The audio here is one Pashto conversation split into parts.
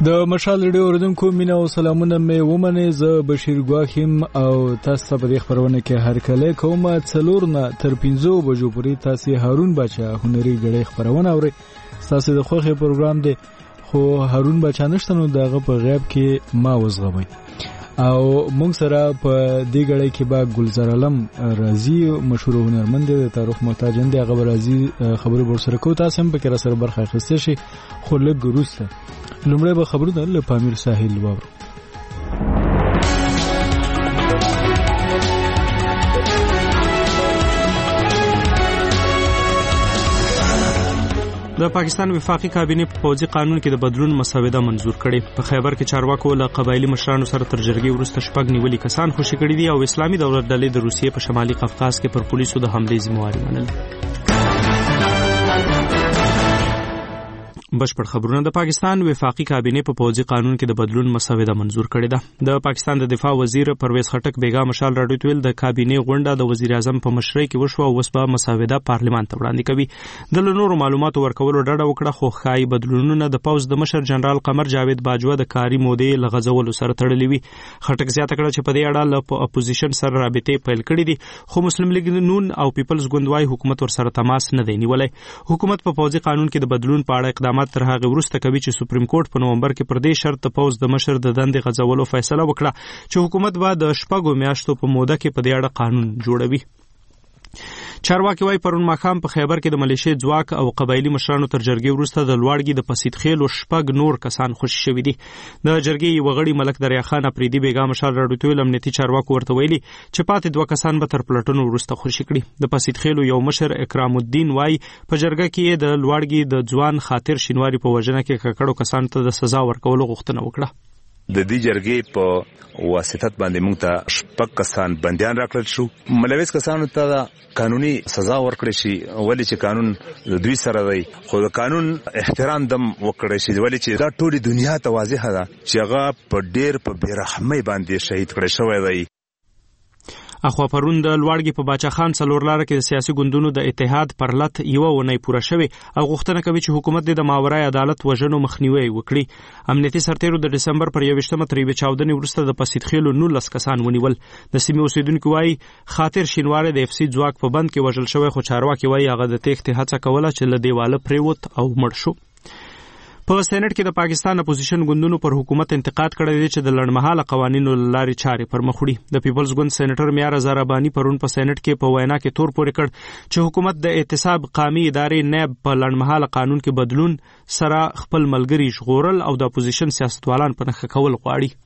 د مشال ریډیو اوریدونکو مینا او سلامونه مې ومنه. زه بشیر ګواخیم او تاسو ته په دې خبرونه کې هرکله کومه 4 نه تر 15 بجو پورې تاسو هارون بچا هنري غړي خبرونه اوري. تاسو د خوخه پروګرام دی خو هارون بچا نشته نو دغه په غیاب کې ما وزغوي او مونږ سره په دې غړي کې با ګلزار علم رازي مشهور هنرمند دی تاریخ محتاجن دی هغه رازي خبرو ور سره کو تاسو هم په کې سره برخه اخیسته شي خو لږ ګروسته لومړی به خبرونه له پامیر ساحل واورو. د پاکستان وفاقي کابینه په پوځي قانون کې د بدلون مسوده منزور کړي. په خیبر کې چارواکو له قبایلی مشرانو سره تر جرګې وروسته شپږ نیولي کسان خوشي کړي دي او اسلامي دولت ډلې د روسیې په شمالي قفقاز کې پر پولیسو د حملې ذمہواري منل. بشپړ خبرونه. د پاکستان وفاقي کابینه په پوځي قانون کې د بدلون مسوده منزور کړې ده. د پاکستان د دفاع وزیر پرویز خټک بیگا مشال راډیو ته ویل د کابینه غونډه د وزیر اعظم په مشرۍ کې وشوه او وسبه مسوده پارلمان ته وړاندې کوي. د نورو معلوماتو ورکولو ډډه وکړه خو خای بدلونونه د پوز د مشر جنرال قمر جاوید باجوه د کاری مودې لغزولو سره تړلې وي. خټک زیاته کړه چې په دې اړه له اپوزیشن سره رابطې پیل کړې دي خو مسلم لیگ نون او پیپلز ګوند وايي حکومت ور سره تماس نه دی نیولای. حکومت په پوځي قانون کې د بدلون په اړه اقدامات تر هغه وروسته کوي چې سپریم کورټ په نومبر کې پر دې شرط د پوز د مشر د دندې غځولو فیصله وکړه چې حکومت به د شپږو میاشتو په موده کې په دې اړه قانون جوړوي. چارواکي وايي پرون ماښام په خیبر کې د ملیشیا ځواک او قبایلی مشرانو تر جرګې وروسته د لوړګي د پسید خېلو شپږ نور کسان خوشي شوي دي. د جرګې وغړي ملک دریا خان اپریدي بیگا مشال راډیو ته ویل امنیتي چارواکو ورته ویلي چې پاتې 2 کسان به تر پلټونو وروسته خوشي کړي. د پسید خېلو یو مشر اکرام الدین وايي په جرګه کې د لوړګي د ځوان خاطر شینواری په وژنه کې ککړو کسانو ته د سزا ورکولو غوښتنه وکړه. د دې جرګې په واسطت باندې موږ ته شپږ کسان بندیان راکړل شو. ملوث کسانو ته قانوني سزا ورکړل شي ولې چې قانون د دوی سره دی خو د قانون احترام دم وکړل شي ولې چې دا ټولي دنیا ته واضح ده چې هغه په ډېر په بیرحمۍ باندې شهید کړی شوی دی. اخوا پرون د لوړګي په باچا خان څلور لار کې د سیاسي ګوندونو د اتحاد پر لټ یو ونې پوره شوی او غوښتنه کوي چې حکومت د ماورای عدالت وژنو مخنیوي وکړي. امنیتي سرتیرو د دسمبر پر 21 تر 14 وروسته د پسید خېلو 19 کسان ونیول. د سیمې اوسیدونکو وايي خاطر شینواری د اف سی ځواک په بند کې وژل شوی خو چارواکي وايي هغه د تېښتې هڅه کوله چې له دیواله پریوت او مړ شو. په سېنات کې د پاکستان اپوزیشن ګوندونو پر حکومت انتقاد کړی دی چې د لړمحاله قوانینو لارې چارې پر مخ وړي. د پیپلز ګوند سېنیټر میار زرابانی پرون په سېنات کې په وینا کې تور پورې کړ چې حکومت د احتساب قومي ادارې نیب په لړمحاله قانون کې بدلون سره خپل ملګری ژغورل او د اپوزیشن سیاستوالان په نخښه کول غواړي.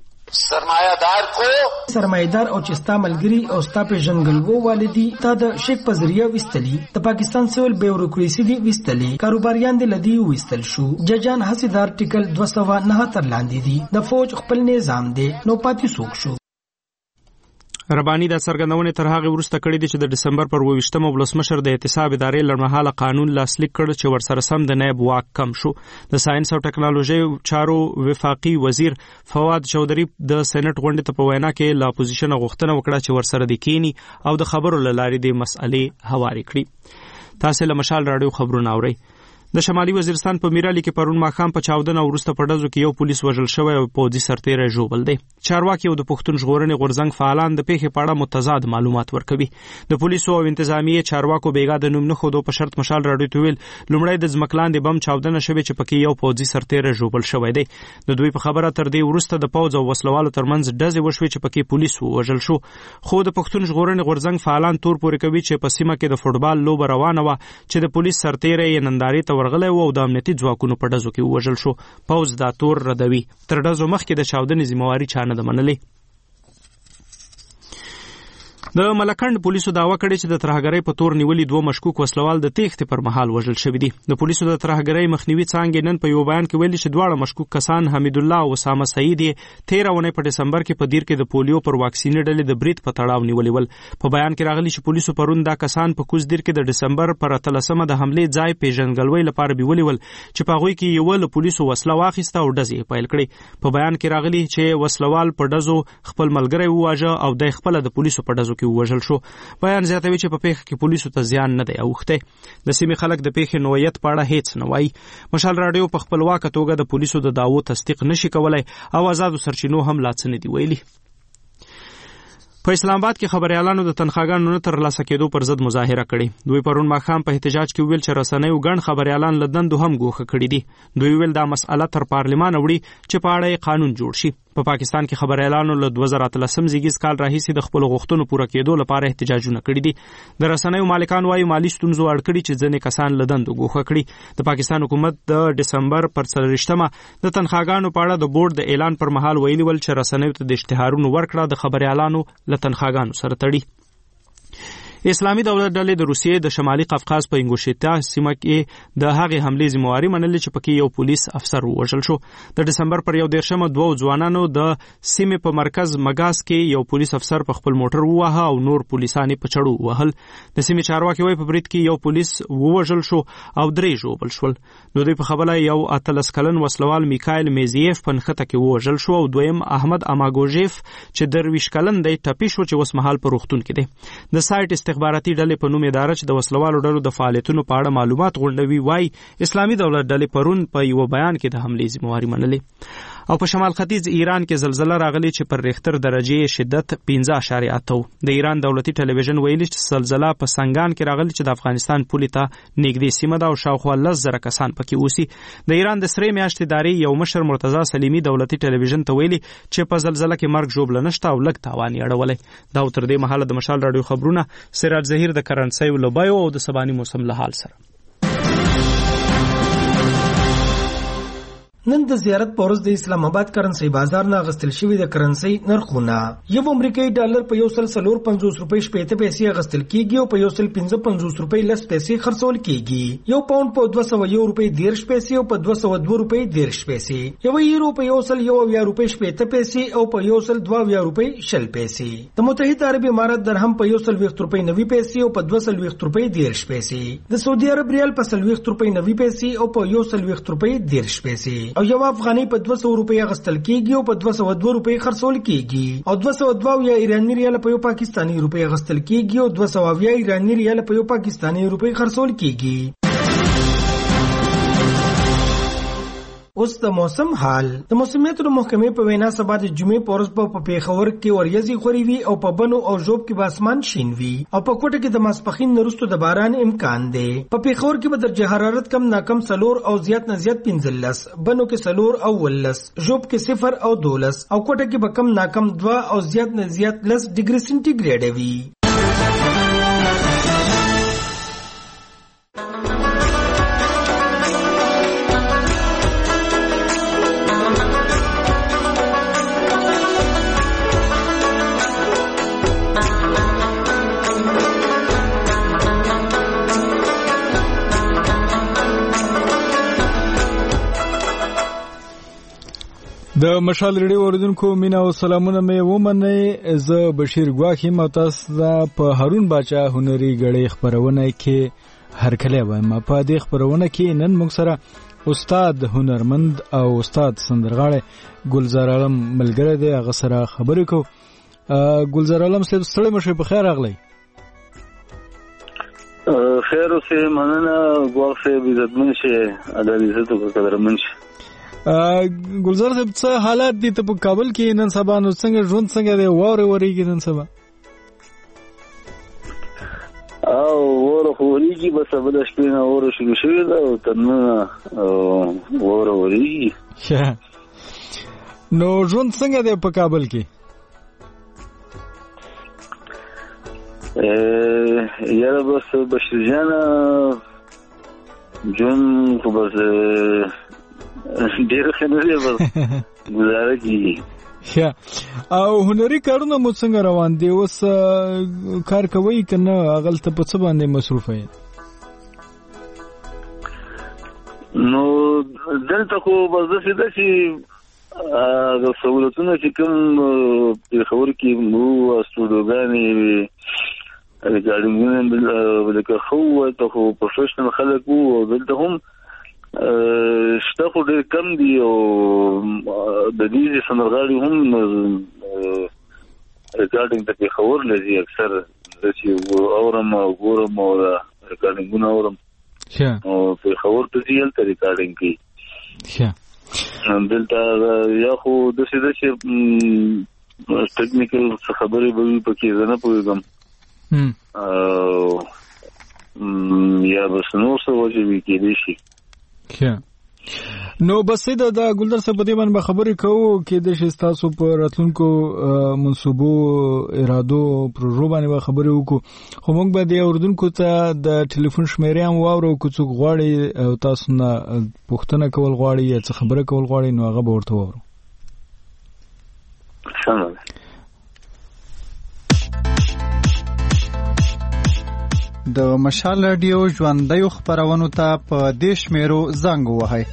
سرمایدار او چستا ملګری او ستا په جنګلوو والدي تا د شیک په ذریعہ وستلی د پاکستان سیول بیوروکریسی دی وستلی کاروباریان دی لدی وستل شو. ججان حسیدار ټیکل 279 لاندې دي د فوج خپل نظام دی نو پاتې سوق شو. ربانی د سرګندونې تر هغه وروسته کړی دی چې د دسمبر پر 28 ولسمشر د احتساب ادارې لړمحاله قانون لاسلیک کړ چې ورسره سم د نائب واک کم شو. د ساينس او ټکنالوژي چارو وفاقي وزیر فواد چودري د سېنات غونډې ته په وینا کې لا اپوزیشن غوښتنه وکړه چې ورسره د کینی او د خبرو لارې د مسئلې هواري کړي. تاسو له مشال راډیو خبرونه اورئ. د شمالي وزیرستان په میرالی کې پرون ماښام په 14 وروسته په ډزو کې یو پولیس وژل شوی او پوځي سرتیری ژوبل دی. چارواکي او د پښتون ژغورنې غورځنګ فعالان د پیښې په اړه متضاد معلومات ورکوي. د پولیسو او انتظامیه چارواکو بیګا د نوم نه خودو په شرط مشال راډیو ته ویل لومړی د ځمکلاندې بم چاودنه شوې چې پکې یو پوځي سرتیری ژوبل شوی دی. د دوی په خبره تر دې وروسته د پوځ او وسلوالو ترمنځ ډزې وشوې چې پکې پولیس وژل شو. خو د پښتون ژغورنې غورځنګ فعالان تور پورې کوي چې په سیمه کې د فوټبال لوبه روانه وه چې د پولیس سرتیری یې نندارې ته ورغلی و او د امنیتي ځواکونو په ډزو کې وژل شو. پوځ دا تور ردوي. تر ډزو مخکې د چاودنې ذمہواري چا نه ده منلې. د ملکند پولیسو دعوا کړې چې د ترهګرۍ په تور نیولي 2 مشکوک وسلوال د تېښتې پر مهال وژل شوي دي. د پولیسو د ترهګرۍ مخنیوي څانګې نن په یو بیان کې ویلي چې دواړه مشکوک کسان حمید الله او اسامه سعید 13 ونې په دسمبر کې په دیر کې د پولیو پر واکسینې ډلې د برید په تړاو نیولي ول. په بیان کې راغلي چې پولیسو پرون دا کسان په کوز دیر کې د دسمبر پر 13 د حملې ځای پیژنګلوي لپاره بیولي ول چې په هغوی کې یو له پولیسو وسله واخیسته او ډزې پیل کړې. په بیان کې راغلي چې وسلوال په ډزو خپل ملګری وواژه او د خپل د پولیسو په ډزو کې ووژل شو. بیان زیاتوي چې په پیښه کې پولیسو ته زیان نه دی اوښتی. د سیمې خلک د پیښې نوعیت په اړه هیڅ نه وایي. مشال راډیو په خپلواکه توګه د پولیسو د دعوو تصدیق نشي کولای او آزادو سرچینو هم لا څه نه دي ویلي. په اسلام آباد کې خبريالانو د تنخواګانو نه ترلاسه کېدو پر ضد مظاهره کړې. دوی پرون ماښام په احتجاج کې ویل چې رسنیو ګڼ خبريالان له دندو هم ګوښه کړي دي. دوی ویل دا مسأله تر پارلمان وړي چې په اړه قانون جوړ شي. په پاکستان کې خبريالانو له 2013 زیږیز کال راهیسې د خپل غوښتنو پوره کېدو لپاره احتجاجونه کړي دي. د رسنیو مالکان وايي مالي ستونزو اړ کړي چې ځینې کسان له دندو ګوښه کړي. د پاکستان حکومت د دسمبر پر 30مه د تنخواګانو په اړه د بورډ د اعلان پر مهال ویلي ول چې رسنیو ته د اشتهارونو ورکړه د خبريالانو له تنخواګانو سره تړي. اسلامي دولت ډلې د روسیې د شمالي قفقاز په انګوشیتا سیمه کې د هغې حملې ذمہواري منلې چې پکې یو پولیس افسر ووژل شو. د دسمبر پر 11مه دوه ځوانانو د سیمې په مرکز مګاس کې یو پولیس افسر په خپل موټر وواهه او نور پولیسان په چړو وهل. د سیمې چارواکي وایي په برید کې یو پولیس ووژل شو او 3 ژوبل شول. نو دوی په خبره یو 18 کلن وسلوال میکایل میزیف په نښته کې ووژل شو او دویم احمد اماګوژیف چې 23 کلن دی ټپي شو چې اوس مهال په روغتون کې دی. د سایټ استخباراتي ډلې په نوم اداره چې د وسلوالو ډلو د فعالیتونو په اړه معلومات غونډوي وایي اسلامي دولت ډلې پرون په یو بیان کې د حملې ذمہواري منلې. او په شمال ختیځ ایران کې زلزله راغلی چې پر ریختر درجه شدت 15.8 د ایران دولتي ټلویزیون ویلي چې زلزله په سنگان کې راغلی چې د افغانستان پولې ته نږدې سیمه ده او شاوخوا 10,000 کسان پکې اوسي. د ایران د سرې میاشتې ادارې یو مشر مرتضی سلیمی دولتي ټلویزیون ته ویلي چې په زلزله کې مرګ ژوبله نشته او لږ تاوان یې اړولی. دا تر دې مهاله د مشال راډیو خبرونه سراج ظهیر د کرنسۍ لوبایو او د سباني موسم له حال سره. نن د زیارت پورز د اسلام آباد کرنسي بازار نه غستل شوی د کرنسي نرخونه یو امریکایي ډالر په 1.450 روپۍ 70 پیسې غستل کیږي او په 1.55 روپۍ 10 پیسې خرڅول کیږي. یو پاوند په 201 روپۍ 10 پیسې او په 202 روپۍ 10 پیسې. یو یورو په 1.1 روپۍ 70 پیسې او په 1.2 روپۍ 10 پیسې. د متحده عرب امارات درهم په 1.20 روپۍ 90 پیسې او په 2.20 روپۍ 10 پیسې. د سعودي عرب ریال په 1.20 روپۍ 90 پیسې او په 1.20 روپۍ 10 پیسې. او یو افغاني په 200 روپۍ غستل کیږي او په 202 روپۍ خرڅول کیږي. او 202 یا ایرانی ریال په یو پاکستانی روپۍ غستل کیږي او 200 یا ایرانی ریال په یو پاکستانی روپۍ خرڅول کیږي. اوس د موسم حال. د موسمیاتو محکمې په وینا سبا د جمعې پورز په پیښور کې وریځي خوري وي او په بنو او ژوب کې به اسمان شین وي او په کوټه کې د ماسپخین وروسته د باران امکان دی. په پیښور کې به درجه حرارت کم ناکم 4 او زیات نه زیات 15, بنو کې 4 او 19, ژوب کې 0 او 12 او کوټه کې به کم ناکم 2 او زیات نه زیات 10 ډیګري سنټیګریډ وي. د مشال ریډیو اوریدونکو مینا او سلامونه مې ومنئ. زه بشیر ګواخیم او تاسو په هارون باچا هنري غړې خبرونه کې هرکلی وایم. په دې خبرونه کې نن موږ سره استاد هنرمند او استاد سندرغاړی ګلزار عالم ملګری دی. هغه سره خبرې کوو. ګلزار عالم صاحب ستړي مشه په خیر راغلی. خیر اوسه مننه ګواخ صاحب عزتمن شه ادب عزت او قدرمن شه. ګلزار صاحب څه حالات دي ته په کابل کې نن سبا نو څنګه ژوند څنګه دی واوري وریږي نن سبا؟ او وره وریږي بس په د شپې نه وره شروع شوې ده او تر نن وره وریږي. نو ژوند څنګه دی په کابل کې؟ یاره بس بشیر جانه ژوند خو بس ډېر ښه نه دی بس ګزاره کېږي. او هنري کارونه مو څنګه روان دي؟ اوس کار کوئ که نه هغلته په څه باندې مصروفه یې؟ نو دلته خو بس داسې ده چې هغه سهولتونه چې کوم پېښور کې مو اسټوډیوګانې وي ریکارډینګونه لکه ښه ووایي خو پروفیشنل خلک وو او دلته هم شته خو ډېر کم دي او د دې سندرغاړي هم ریکارډینګ ته خبر لذي اکثر چې اورم ګورم او ریکارډینګونه اورم او په خبر ته ځل ته ریکارډینګ کی دلته یا خو د څه د ټیکنیکل خبرې به پکې نه پوهیږم یا بس نو څه وجه وی کېدې شي نو بس د ګلدر صاحب په دې باندې خبرې کوو کې د تاسو په راتلونکو منصوبو ارادو پروژو باندې خبرې وکړو خو موږ به د اوردونکو ته د ټلیفون شمیرې هم واورو که څوک غواړي او تاسو نه پوښتنه کول غواړي یا څه خبره کول غواړي نو هغه به ورته واورو د مشال رادیو ژوندۍ خبرونو ته په دې شمیرو زنګ ووهئ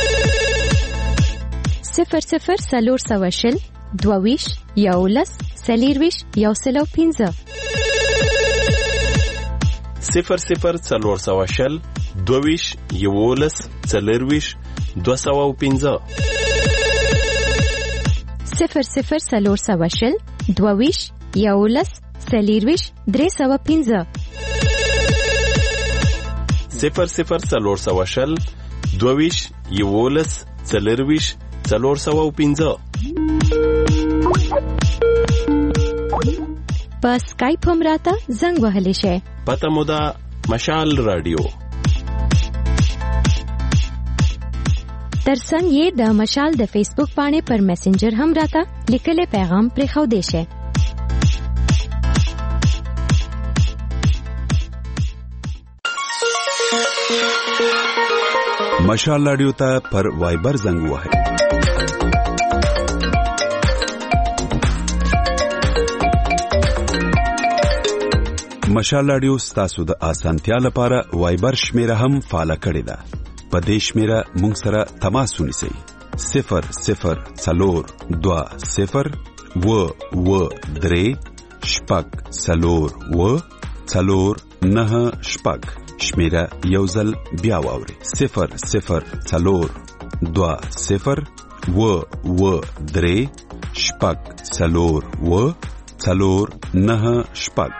00 420 22 11 40 115 00 420 22 11 40 215 00 420 22 11 40 315 00 420 22 11 40 415 په سکایپ هم راته زنګ وهلی شي پته مو ده مشال رادیو ترڅنګ یې د مشال د فیسبوک باندې پر میسنجر هم راته لیکلي پیغام پرې خو دی شي مشال رادیو ته پر وایبر زنګ وهئ مشال رادیو ستاسو د اسانتیا لپاره وایبر شمیره هم فعال کړی ده په دې شمیره مونږ سره تماس ونیسئ 00 420 و3 شپږ 4 شمیره یوزل بیا واوري 00 420 و3 شپږ 4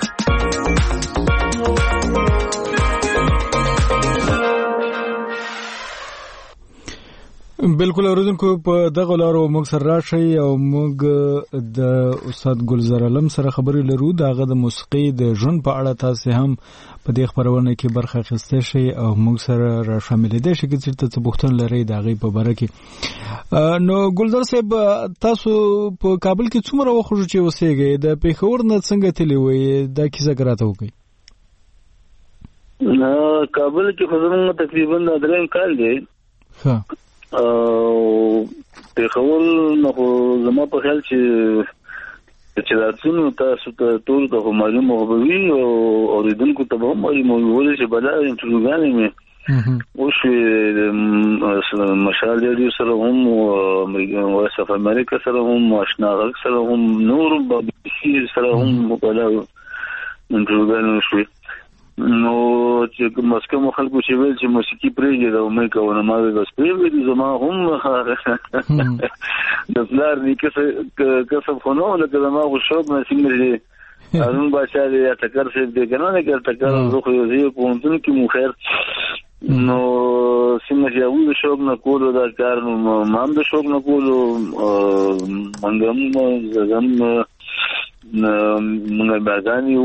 بالکل اوریدونکو په دغه لارو موږ سره راشي او موږ د استاد ګلزار علم سره خبرې لرو دغه د موسیقي د ژوند په اړه تاسو هم په دې خبرونه کې برخه اخیسته شي او موږ سره را شامل دي چې څه بوختن لري دغه په باره کې نو ګلزار صاحب تاسو په کابل کې څومره وخت چې اوسېږئ د پیښور نه څنګه تللی وي دا کیسه راته وکړئ کابل کې خو تقریبا دریم کال دی ها پیښور نو زما په خیال چې راتلونو تاسو ته ټول ته معلومه وي او اوریدونکو ته هم معلومه وي چې بلا انټروګانې مې وشوې مشال رادیو سره هم وایس اف امریکا سره هم آشنا غږ سره هم نور BBC سره هم بلا انټروګانې وشوې نو چې مسکو خلکو چې ویل چې موسیقي پرېږدي دا مې کوونه ما بس پرېږدي زما هم د پلار کسب خو نه لکه زما خو شوق نصیب مې دی هارون بادشاه دی یا ټکر صاحب دی که نه که ټکر زه خو یو ځای پوهنتون کې مو خیر نو څنګه چې هغوی د شوق نه کولو دا کار نو ما هم د شوق نه کولو موږ هم بیاګان یو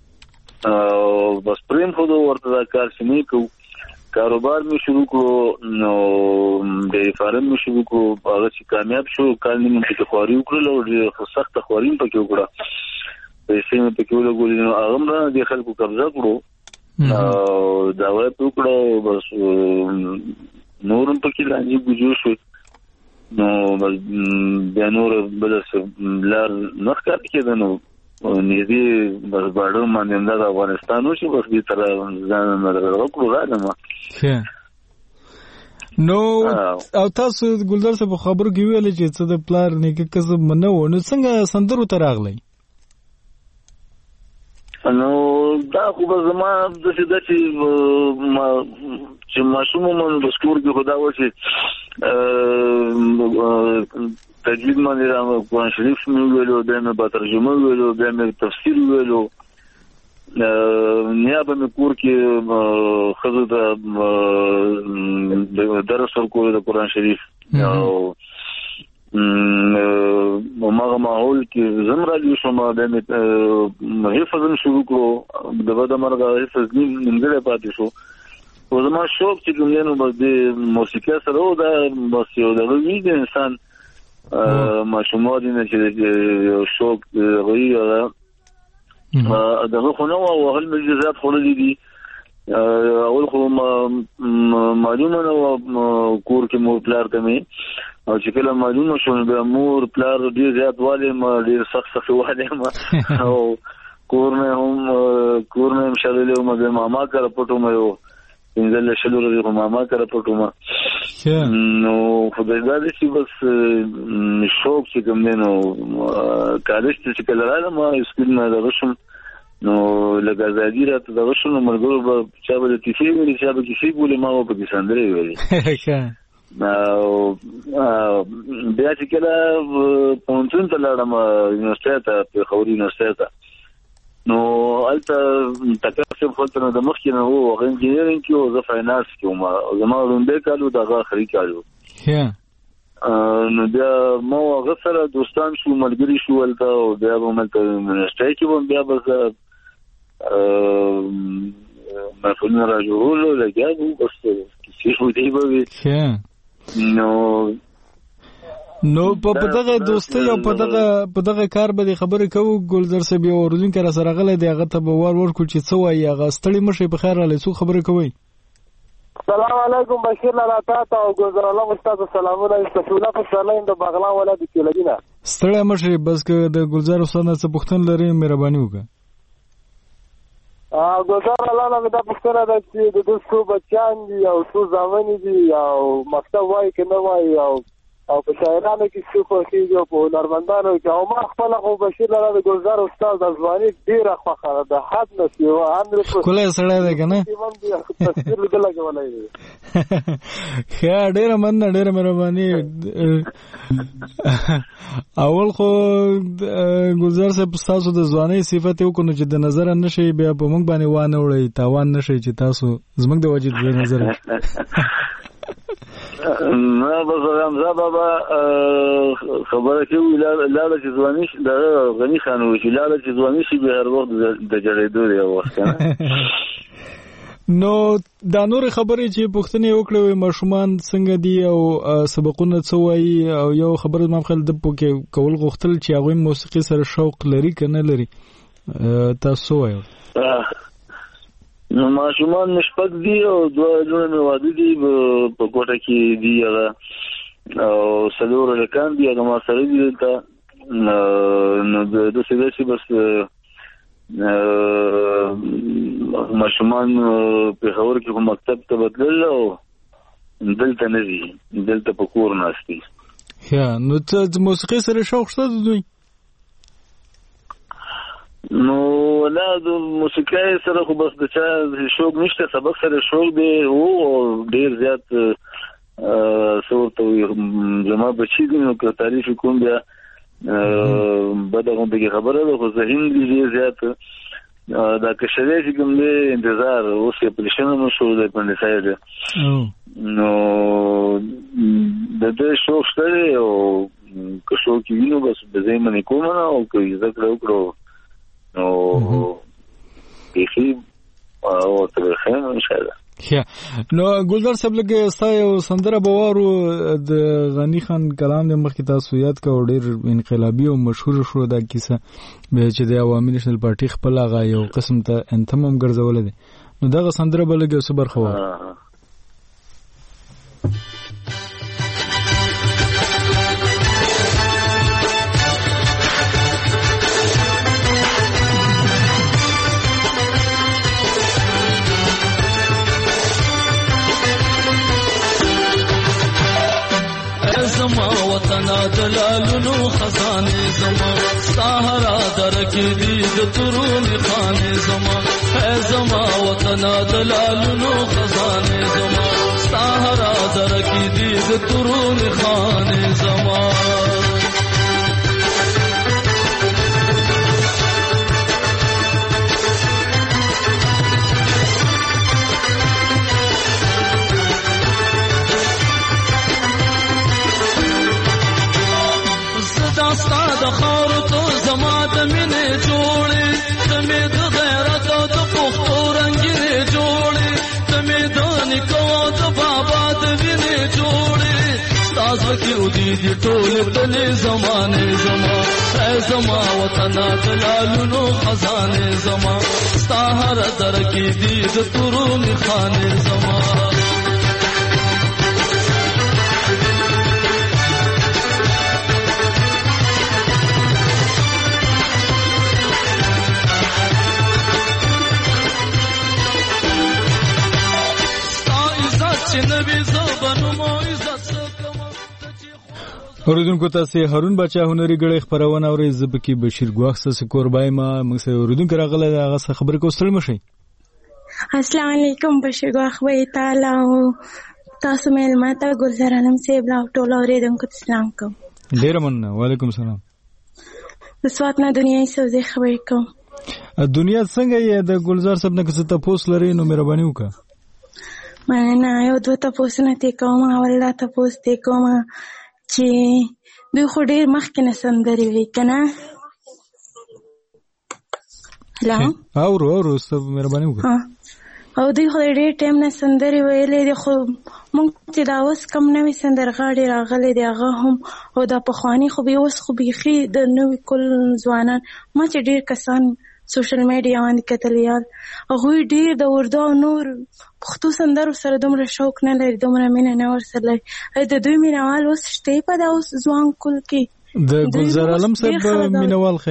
بس پریم خود ورته دا کار سمې کو کاروبار می شروع کړو نو ډېری فارم می شروع کړو هغه چې کامیاب شو کال نیمه کې خواري وکړل او ډېر سخت خواري پکې وکړه پیسې مې پکې ولګولې نو هغه را د خلکو قبضه کړو دا وای په کړو بس نورم پکې لانجې ګوجو شو نو بس بیا نور بل څه لار نه ښکار کېده نو نږدې بس باډر باندې د افغانستان وشي بس دې تر ځان نه راغلو راځم نو او تاسو ګلدار صاحب خبرو کې ویل چې څه د پلار نیکه کسب منو نو څنګه سندرو ته راغلی نو دا خو به زما د څه چې ماشوم مون د سکور کې خدا و چې تجوید باندې را قرآن شریف مې ویلو، بیا مې به ترجمه ویلو، بیا مې تفسیر ویلو. نیابه مې کور کې ښځو ته درس ورکول د قرآن شریف، او هماغه ماحول کې زم راجو شوم. بیا مې حفظ هم شروع کړو، د بده مرغه حفظ نیمګړی پاتې شو. او زما شوق چې کوم دی نو بس د موسیقۍ سره و، دا بس یو دغه وي د انسان ماشومان دي نه چې یو شوق وي دغه خو نه و. هغه مې زیات خوړلي دي. اول خو معلومه نه وه کور کې مور پلار ته مې، او چې کله معلومه شو نو بیا مور پلار ډېر زیات والیم، ډېر سخت والیم، او کور مې هم شللی وم. بیا ماما کره پټ وم، یو 15 ورځې خو ماما کره پټ وم. نو خدای دا دی چې بس شوق چې کوم دی نو کالج ته چې کله رالم سکول نه دغه شوم، نو لږ ازادي راته دغه شو، نو ملګرو به چا به د کیسې ویلې، چا به کیسې بولې، ما به پکې سندرې ویلې. بیا چې کله پوهنتون ته لاړم یونیورسټۍ ته، پېښور یونیورسټۍ ته، نو هلته تکرار صاحب خپل نه د مخکې نه و، هغه انجینرینګ کې و، زه فاینانس کې وم. زما لومړی کال و، د هغه آخري کال و. نو بیا ما هغه سره دوستان شو، ملګري شو هلته، او بیا به هلته یونیورسټۍ کې وم. بیا به زه محفلونه را جوړولو لګیا وو، بس کیسې شودې به وي. نو په دغه دوستۍ او په دغه کار به خبرې کوو. ګلزار صاحب یو اورېدونکی را سره غلی دی، هغه ته به ور ورکړو چې څه وایي. هغه ستړي مه شئ، په خیر راغلی، څوک خبرې کوئ؟ السلام علیکم، بشیر لالا تا او ګلزار الله استاد سلامونه. استفوله خوشاله د بغلا ولادت کې لګینا. ستړي مه شئ، بس که د ګلزار استاد نه څه پوښتنه لرئ مهرباني وکړه. ګلزار الله نه دا پوښتنه ده چې د دوی څو بچیان دي او څو زامن دي، او مکتب وایي که نه وایي، او په شاعرانو کې څه خوښېږي، او په هنرمندانو کې. او ما خپله خو بشیر لالا د ګلزار استاد د ځواني ډېره خوښه ده، د حد نه سیوا. ښکلی سړی دی که نه؟ تصویر لیدلی کولی دی. ښه، ډېره مننه، ډېره مهرباني. اول خو ګلزار صاحب ستاسو د ځوانۍ صفت یې وکړو چې د نظره نه شئ بیا په موږ باندې وانه وړئ، تاوان نه شئ چې تاسو زموږ د وجې د نظره. نه بس حمزه بابا خبره کوي لاله چې ځواني د غني خان و چې لاله چې ځواني شي به هر وخت د جړېدو دی وخت نه. نو دا نور خبرې چې پوښتنې وکړې ماشومان څنګه دي او سبقونه څه وایي، او یو خبره ما خپل د پوکې کول غوښتل چې هغوی موسیقي سره شوق لري که نه لري، تاسو وایو؟ نو ماشومان مشپک دي او دوه لونه مې واده دي په کوټه کې دي هغه، او څلور هلکان دي هغه ما سره دي دلته. نو داسې ده چې بس ماشومان پېښور کې خو مکتب ته بدلل او دلته نه دي، دلته په کور ناست دي. نو ته موسیقۍ سره شوق شته د دوی؟ نو ولا د موسیقۍ سره خو بس د چا شوق نشته، سبق سره شوق دی او ډېر زیات څه ورته وایي زما بچي دي. نو که تعریف کوم بیا بده غوندې کې خبره ده، خو ذهن دي ډېر زیات دا کشرۍ چې کوم دی انتظار اوس یې اپریشن هم شو دی اپنډیسایډ، نو د دې شوق شته دی. او که شوق یې وي نو بس د ځای منې کومه نه، او که زده کړه وکړو نو بیخي ورته به ښه یم انشاءالله. نو ګلزار صاحب لږ ستا یو سندره به واورو، د غني خان کلام دی مخکې تاسو یاد کړه، ډېر انقلابي او مشهور شو دا کیسه چې د عوامي نیشنل پارټي خپل هغه یو قسم ته انتم هم ګرځولی دی. نو دغه سندره به لږ یو څه برخه واورو. زما وطن دلالونو خزانه زما سهارا درکې دي د ترونی خانه زما زما وطن دلالونو خزانه زما سهرا درکی دي د تورون خانه زما زداستا د خاور تو زما د مینې جوړې تمې د غیرت او د پښتو رنگینې جوړې تمې د نیکو د بابا د وینې جوړې ستاسو کې ودی دي ټول تلې زمانه زما اے زما وطن دلالونو خزانه زما ستا هر در کې دي د تورون خانه زما اوریدونکو تاسو هارون بچا هنري غړي خبرونه اوري زبکی بشیر ګواخ سس قربای ما موږ سره اوریدونکو راغله هغه خبر کوستل مشي السلام علیکم بشیر ګواخ وی تعالی تاسو مې ماته ګلزار علم سیب لا ټول اوریدونکو سلام کوم ډیر مننه وعلیکم السلام د سواتنه دنیا سوزي خبر کوم دنیا څنګه یې د ګلزار صاحب نه څه تاسو لري نو مهرباني وکړه مننه یو دوه تاسو نه ته کوم اوله تاسو ته کوم چې دوی خو ډېر مخکې نه سندرې وي که نه هلو اورو ستاسو مهرباني وکړه او دوی خو ډېر ټایم نه سندرې ویلې دي خو موږ چې دا اوس کم نوي سندرغاړي راغلي دي هغه هم او دا پخواني خو به اوس خو بیخي د نوي کل ځوانان ما چې ډېر کسان سوشل میډیا باندې کتلي یار هغوی ډېر د اردو او نور پښتو سندرو سره دومره شوق نه لري دومره مینه نه ورسره لري د دوی مینوال اوس شته په دا اوس ځوان کل کې د ګلزار عالم صاحب مینوال ښه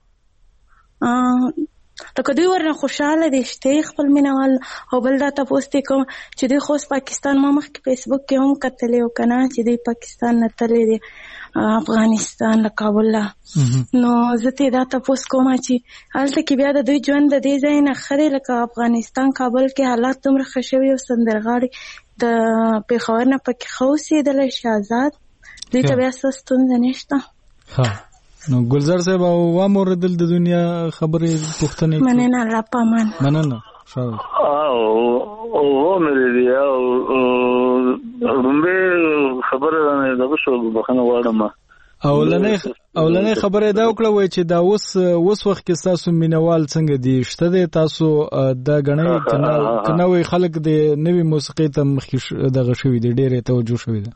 لکه دوی ورنه خوشحاله دي شته خپل مینوال او بل دا تاسو ته کوم چې دوی خو پاکستان ما مخکې فیسبوک کې هم کتلې او کنه چې دوی پاکستان نه تللي دي افغانستان له کابل نو زه ته دا تاسو کوم چې هلته کې بیا د دوی ژوند د دې ځای نه خري لکه افغانستان کابل کې حالات دومره ښه شوي او سندرغاړي د پیښور نه پکې خو اوسېدلی شي آزاد دوی ته بیا څه ستونزه نشته نو ګلزار صاحب او واوریدل د دنیا خبرې پوښتنې مننه الله پامان مننه شاو او مې دی او رومبه خبره نه دغه شو بخنه واړم اولنې خبره دا وکړه وای چې دا اوس وخت کې تاسو مینوال څنګه دي شته د تاسو د غنۍ کنه وای خلک د نوې موسیقي ته مخکې دغه شوی دی ډېر توجه شوی دی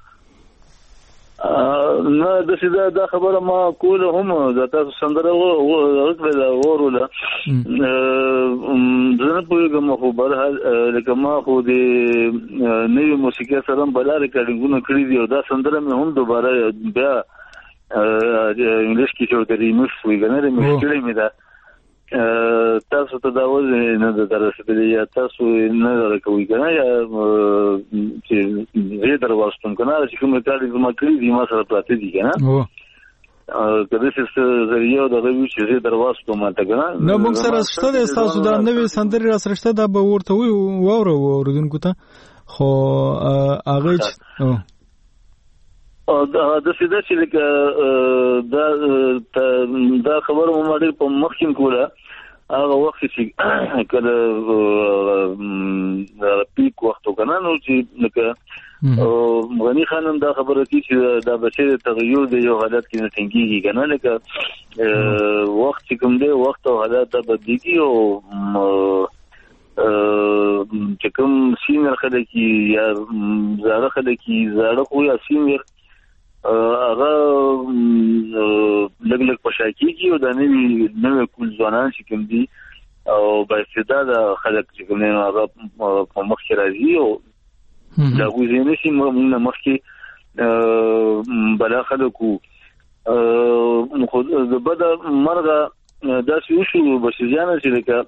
نه د سیده دا خبره ما کوله هم د تاسو سندره وروله زه په کوم خو برحال لکه ما خو د نوې موسیقي سره بل ریکارډینګونه کړی دی او دا سندره مې هم دوباره بیا انګلیش کې جوړ کړی مې شوې غنره مې کړې مې دا تاسو ته دا وځي نه درسته یا تاسو نه راکوي کنه یا چې زه درواستم کنه چې کوم کار دې ما کړی دی ما سره پاتې دي کنه کله چې زریو دا وی چې زه درواستم ما ته کنه نو موږ سره شته تاسو دا نوې سندري را سره شته دا به ورته وروردونکو ته خو هغه دا سیده چې دا خبره مو ماډل په مخکې کوله هغه وخت چې کله پیک وخت وکنه نو چې لکه غنی خانم دا خبره کوي چې دا بشیر تغیر دی یو حالت کې نه ټینګيږي کنه لکه وخت چې کوم دی وخت او حالات د بدلیږي او چې کوم سینر خلک یا زړه خلک زړه خو یا سینر هغه لګ پښاکیږي او د نوې کول ځوانان چې کوم دي او با استعداد خلک چې کوم نه هغه په مخ کې راځي او دا غوښنه چې موږ مخ کې بلا خلکو خو د بد مرغه دا شو بشجانه چې لکه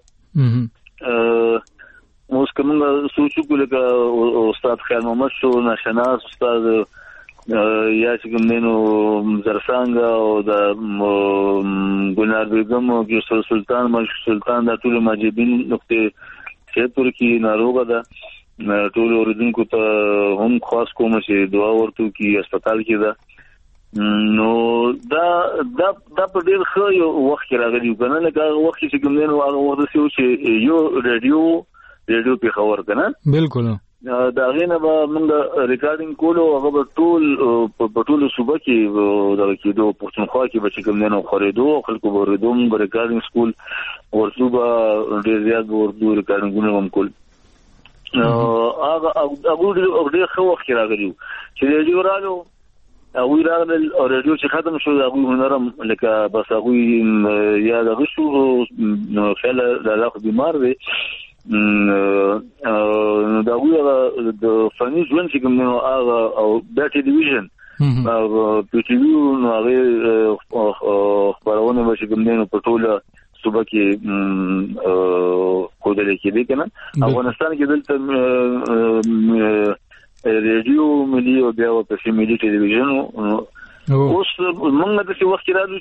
موږ کوم سوچو لکه استاد خیال محمد شو ناشناس استاد یا چې کوم نو زرسانګ او د ګلنار بیگم او یوسف سلطان مشک سلطان د ټول ماجبین نقطه سیپور کې ناروغه ده. ټول اوریدونکو ته هم خاص کوم چې دعا ورته کی هسپتال کې ده. نو دا په ډېر ښه یو وخت کې راغلی کنه لکه هغه وخت چې کوم نه هغه وخت چې یو ریډیو په خبر کنه بالکل دا غینه به موږ ریکارډینګ کولو هغه به ټول صوبه کې دا کې دوه پښتونخوا کې به کوم نه خریدو خلکو به ورېدو موږ ریکارډینګ سکول ورڅوبه ډېر زیات ورته ریکارډینګونه هم کول. هغه ډېر ښه وخت کې راغلی چې ریډیو رالو او راغل او ریډیو چې ختم شو هغه هنرم لکه بس هغه یا دغه شو نو خل لا بیمار دی دا هغه د فني ژوند چې کوم نو هغه او د ټلویزیون او په ټلویزیون نو هغه خبرونه به چې کوم نو په ټوله صوبه کې کودل کې دي کنه افغانستان کې دلته ریډیو ملي او بیا په ملي ټلویزیون اوس موږ د څه وخت راځو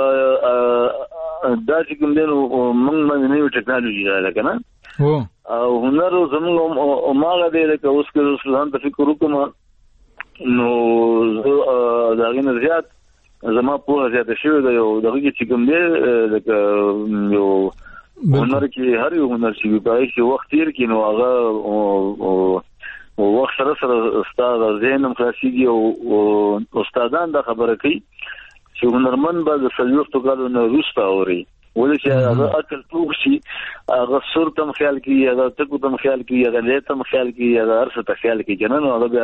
چې دا چې کوم دی نو موږ باندې نوې ټیکنالوژي راغله کنه او هنر زموږ ماغه دی لکه اوس کې ځان ته فکر وکم نو دا غن زیات زما په زیات شوی دی او دغه چې کوم دی لکه یو هنر کې هر یو هنر چې په هیڅ وخت تیر کې نو هغه او وخت سره استاد زینم خلاصيږي او استادان دا خبره کوي چې هنرمند به د سلوختو کالو نه روسته اوري ولې چې هغه عقل پوه شي هغه صورتم خیال کوي هغه تکوتم خیال کوي هغه لیتم خیال کوي هغه ارسته خیال کوي کنه نو هغه بیا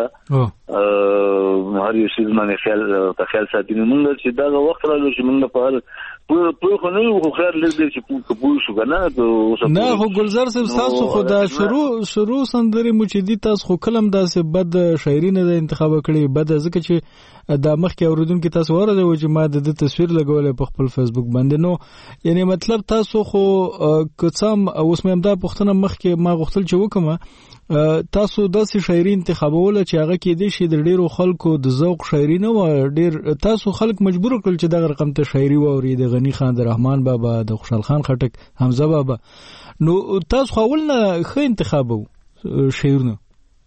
هر یو شی باندې خیال ساتي موږ چې دا وخت راځي چې موږ په په خو نه یو خیر لږ چې پوه شو کنه نه خو ګلزار صاحب تاسو خو دا شروع سندري مجدي تاسو خو کلم داسې بد شاعري نه انتخاب کړی بد ځکه چې دا مخکې اوریدونکو تاسو ورته و چې ما د تصویر لګولې په خپل فیسبوک باندې نو یعنی مطلب تاسو خو کوڅم اوس مې دا پښتنه مخکې ما غوښتل چې وکم تاسو داسې شاعري انتخابول چې هغه کې دي چې د ډیرو خلکو د ذوق شاعري نه و ډیر تاسو خلک مجبور کړل چې دغه رقم ته شاعري ووري د غنی خان د رحمان بابا د خوشحال خان خټک حمزه بابا نو تاسو خپل نه ښه انتخابو شعرونه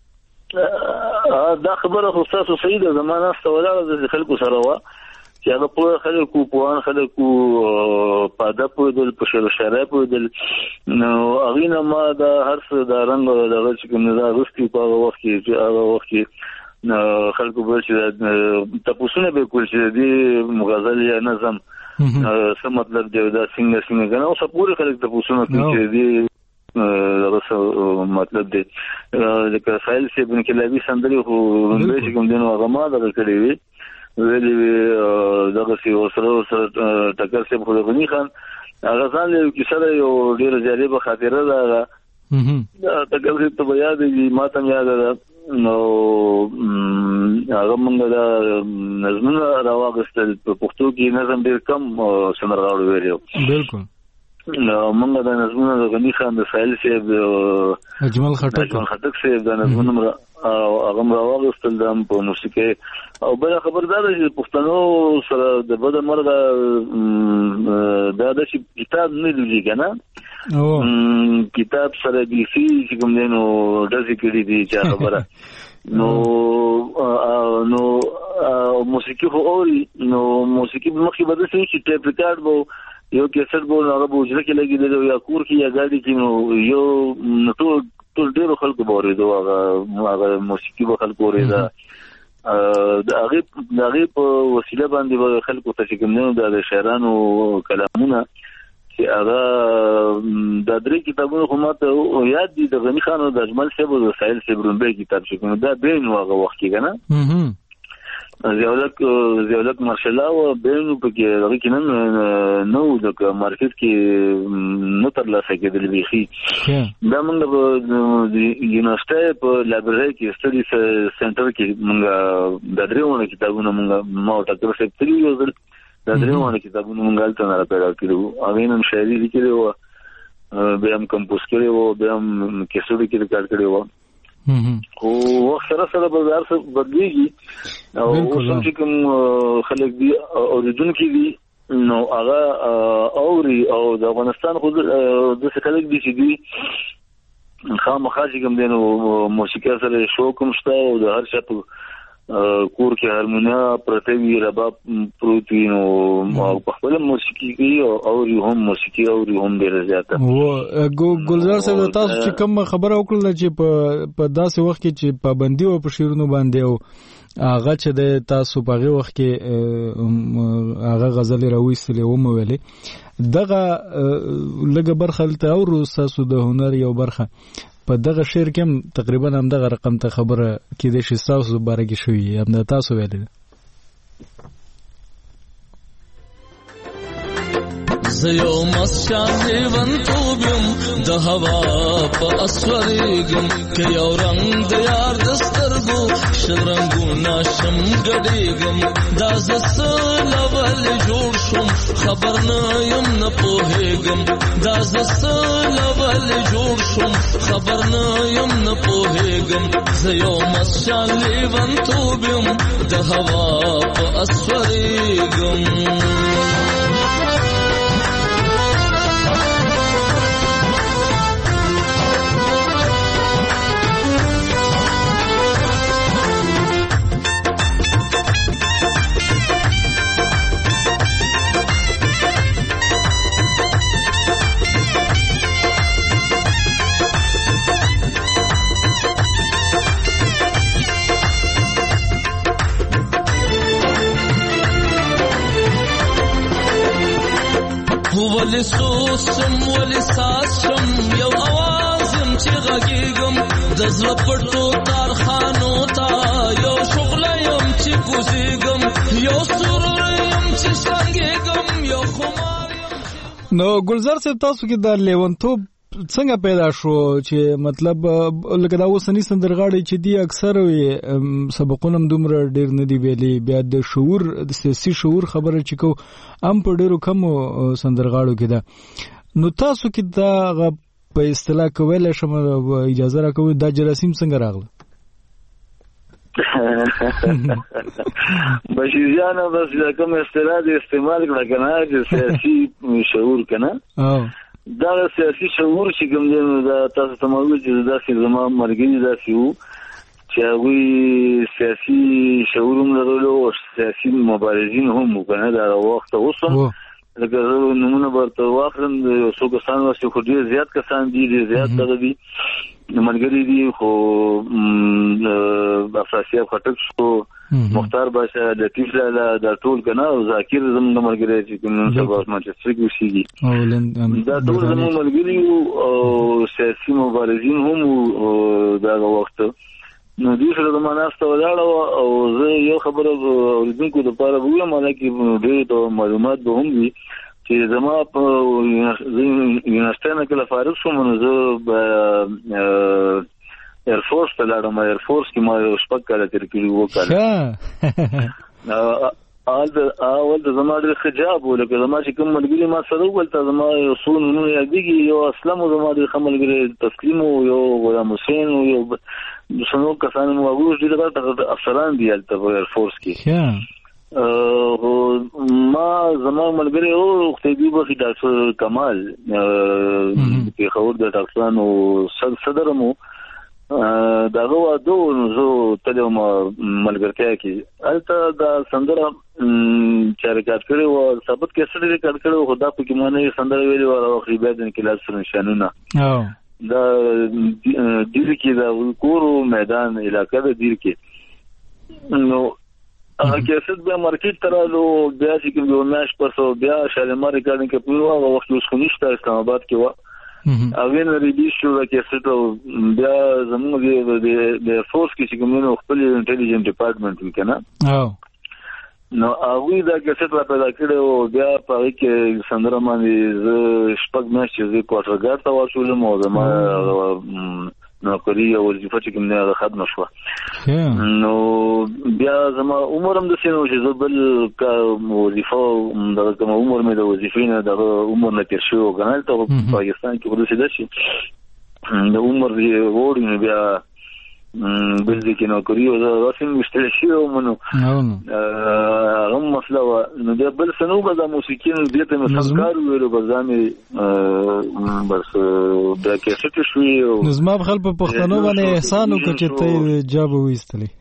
دا خبره خو تاسو صحیح ده زمانه ستوله د خلکو سره وا چې هغه په خلکو په خلکو پاده په دل په شرای په دل نو اغینه ما دا هر څه دا رنګ دغه چې کوم دا رستي په وخت کې هغه وخت کې خلکو به چې تاسو به کول چې دی مغزل یا نظم څه مطلب دی دا څنګه کنه او سپوري خلک تاسو نه کوي چې دی دغه مطلب دی لکه فایل سی بن کلابي سندري خو چې کوم دینو هغه ما دغه کړی وي ویلي دغه سی وسره ټکر سی په غنی خان هغه ځان له کیسه یو ډیر جالب خاطره ده ټکر سی ته یاد دي ماته یاد ده نو هغه موږ دا نظمونه راوغستل په پښتو کې نظم ډیر کم سندرغاړو ویلو بالکل نو موږ دا نظمونه د غنی خان د سایل سی اجمل خټک سی د نظمونه هغه راوغستل د په موسیقي او بل خبردار چې پښتنو سره د بده مرګه دا د کتاب نه دی کنه کتاب سره دی چې کوم نو د ذکر دي چې خبره نو موسیقي خو اوري نو موسیقي مخکې بده چې ټیپ ریکارډ وو یو کیسټ بو هغه بوجره کې لګیدل یا کور کې یا ګاډي کې نو یو ټول ډیرو خلکو بوري دا هغه موسیقي به خلکو اوريدا دا هغه په وسیله باندې خلکو ته چې کوم د شاعرانو کلامونه چې هغه د درې کتابونو خو ماته یاد دي د غنی خان او د اجمل صاحب او سایل صاحب رومبه کتاب چې کوم دا بین هغه وخت کې کنه زیولک مارشلا او بینو پکې هغه کې نو د مارکیټ کې نو تر لاسه کېدل بيخي دا موږ د یونیورسيټي په لایبرری کې سټډي سنټر کې موږ د دریونه کتابونه موږ ما ټاکل شوی تری یو ځل د دریونه کتابونه موږ تل نه پیدا کړو هغه نن شاعري لیکلو به هم کمپوز کړو به هم کیسټ کې ریکارډ کړو او وخت سره بازار څخه بدلیږي او اوس چې کوم خلک دي اوریدونکو دي نو هغه اوري او د افغانستان خو د څه خلک دي چې دي خامخا چې کوم دینو موسیقي سره شوق هم شته او د هر چا په کور کې هارمونیا پرته وي رباب پروت وي نو په خپل موسیقي کې او هم موسیقي او هم ډېر زیاته ګلزار صاحب تاسو چې کوم خبره وکړه چې په داسې وخت کې چې پابندي او په شیرونو باندې او هغه چې د تاسو په هغه وخت کې هغه غزل راوېستلې و مو ویلې دغه لږه برخه ته او تاسو د هنر یو برخه په دغه شعر کې تقریبا هم دغه رقم ته خبره کېدې چې تاسو بارګي شوی هم تاسو ویلې زيو مسشان لیون توبیم د هوا په اسورېګم که یو رنگ د یار دسترګو شرنګونه شم ګډېګم دا زسل ول جوړ شم خبر نه یم نه پوهېګم دا زسل ول جوړ شم خبر نه یم نه پوهېګم زيو مسشان لیون توبیم د هوا په اسورېګم ولی سوسم ولی ساسم یو آوازم چې غږیږم د زړه پټو کارخانو ته یو شغله یم چې کوزیږم یو سرور یم چې شرنګیږم یو خمار نو ګلزار صاحب تاسو کې د لیونتوب څنګه پیدا شو چې مطلب لکه دا اوسنی سندرغاړي چې دی اکثر سبقونه دومره ډیر نه دی ویلي بیا د شعور د سیاسي شعور خبره چې کو ام په ډیرو کم سندرغاړو کې ده نو تاسو کې دا په اصطلاح کوله شم اجازه راکوي دا جراثیم څنګه راغله بشیریان بس کوم اصطلاح استعمال کړه کنه چې سیاسي شعور کنه دا سیاسي شعور چې کوم دی دا تاسو ته معلومه چې دا زما مرګي دا سیو چې هغه سیاسي شعور هم لرلو او سیاسي مبارزین هم وکنه دا وخت اوسم لکه نمونه ورته واخلم یو څو کسان واسي خو ډیر زیات کسان دي زیات دغه مرګري دي خو افراسیاب خټک شو مختار باشا لطیف لاله دا ټول کنه او ذاکر زموږ مرګري چې کوم سبا مانچستر کې وسیږي دا ټول زموږ مرګري او سیاسي مبارزین هم دا وخت نو دې سره د مناسته ولاړه او زه یو خبره اوریدونکو لپاره وایم چې ډېر معلومات به هم وي چې زما په یونیورسيټي نه کله فارغ شوم نو زه ایرفورس ته لاړم ایرفورس کې ما یو شپږ کاله تیر کړي وو کاله اول د زما د حجاب ولکه زما چې کوم ملګری ما سره ولته زما یو سونو نو یادګي یو اسلام زما د خملګری تسلیم یو غلام حسین یو شنو کسان مو وګورئ چې دا افسران دي البته په ایرفورس کې ما زما ملګری او خدای به ډاکټر کمال په خبر د ډاکټرانو صدر مو داغه وادو نو ته ما ملګرتیا کې البته دا سندره چې ریکارډ کړو او ثابت کیسه ریکارډ کړو خدا په کې معنی سندره ویلي و او خریبه د انقلاب سره نشانونه دا دیر کې دا کورو میدان علاقې د دیر کې نو هغه کیسه به مارکیټ ترالو بیا چې کوم میاش پرسو بیا شالمار ریکارډینګ کې پوره هغه وخت اوس خنشته اسلام آباد کې و اوین ریلیز شو دا کیسه بیا زموږ د فورس کې چې کوم خپل انټيليجنس ډپارټمنټ وکنه نو هغه دا کیسه را پیدا کړو بیا په کې سندره باندې شپږ میاشتې د کوارټرګار ته واشولم او زما نو کړی او وظیفه چې کوم نه ختم شو نو بیا زما عمر هم د سینو چې زبل کا وظیفه د کوم عمر مې د وظیفې نه د عمر نه تیر شو غنل ته پاکستان کې ورسېد شي د عمر دی وړي بیا بل دې کې نوکري او رسم مشتري شي او منو هم مسله و نو د بل سنو به د موسیقي نو دې ته مسکار ویلو بزامي بس د کیسټ شوی او نظم خپل په پښتنو باندې احسان وکړي چې ته جواب وېستلې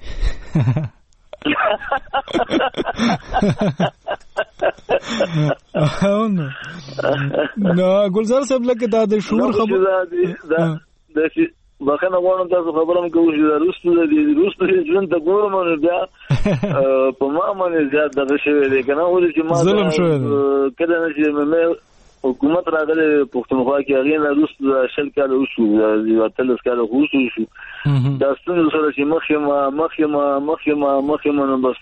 نو ګلزار صاحب لکه دا د شعور خبر دا بخنه غواړم تاسو خبرم کوم چې روسو د ژوند د ګورم نو بیا په ما باندې زیات دغه شوی دی کنه ولې چې ما ظلم شوی کله نه چې مې حکومت راغله پښتونخوا کې هغه نه روسو شل کال وشو یو تلس کال وشو دا ستاسو سره چې مخه نو بس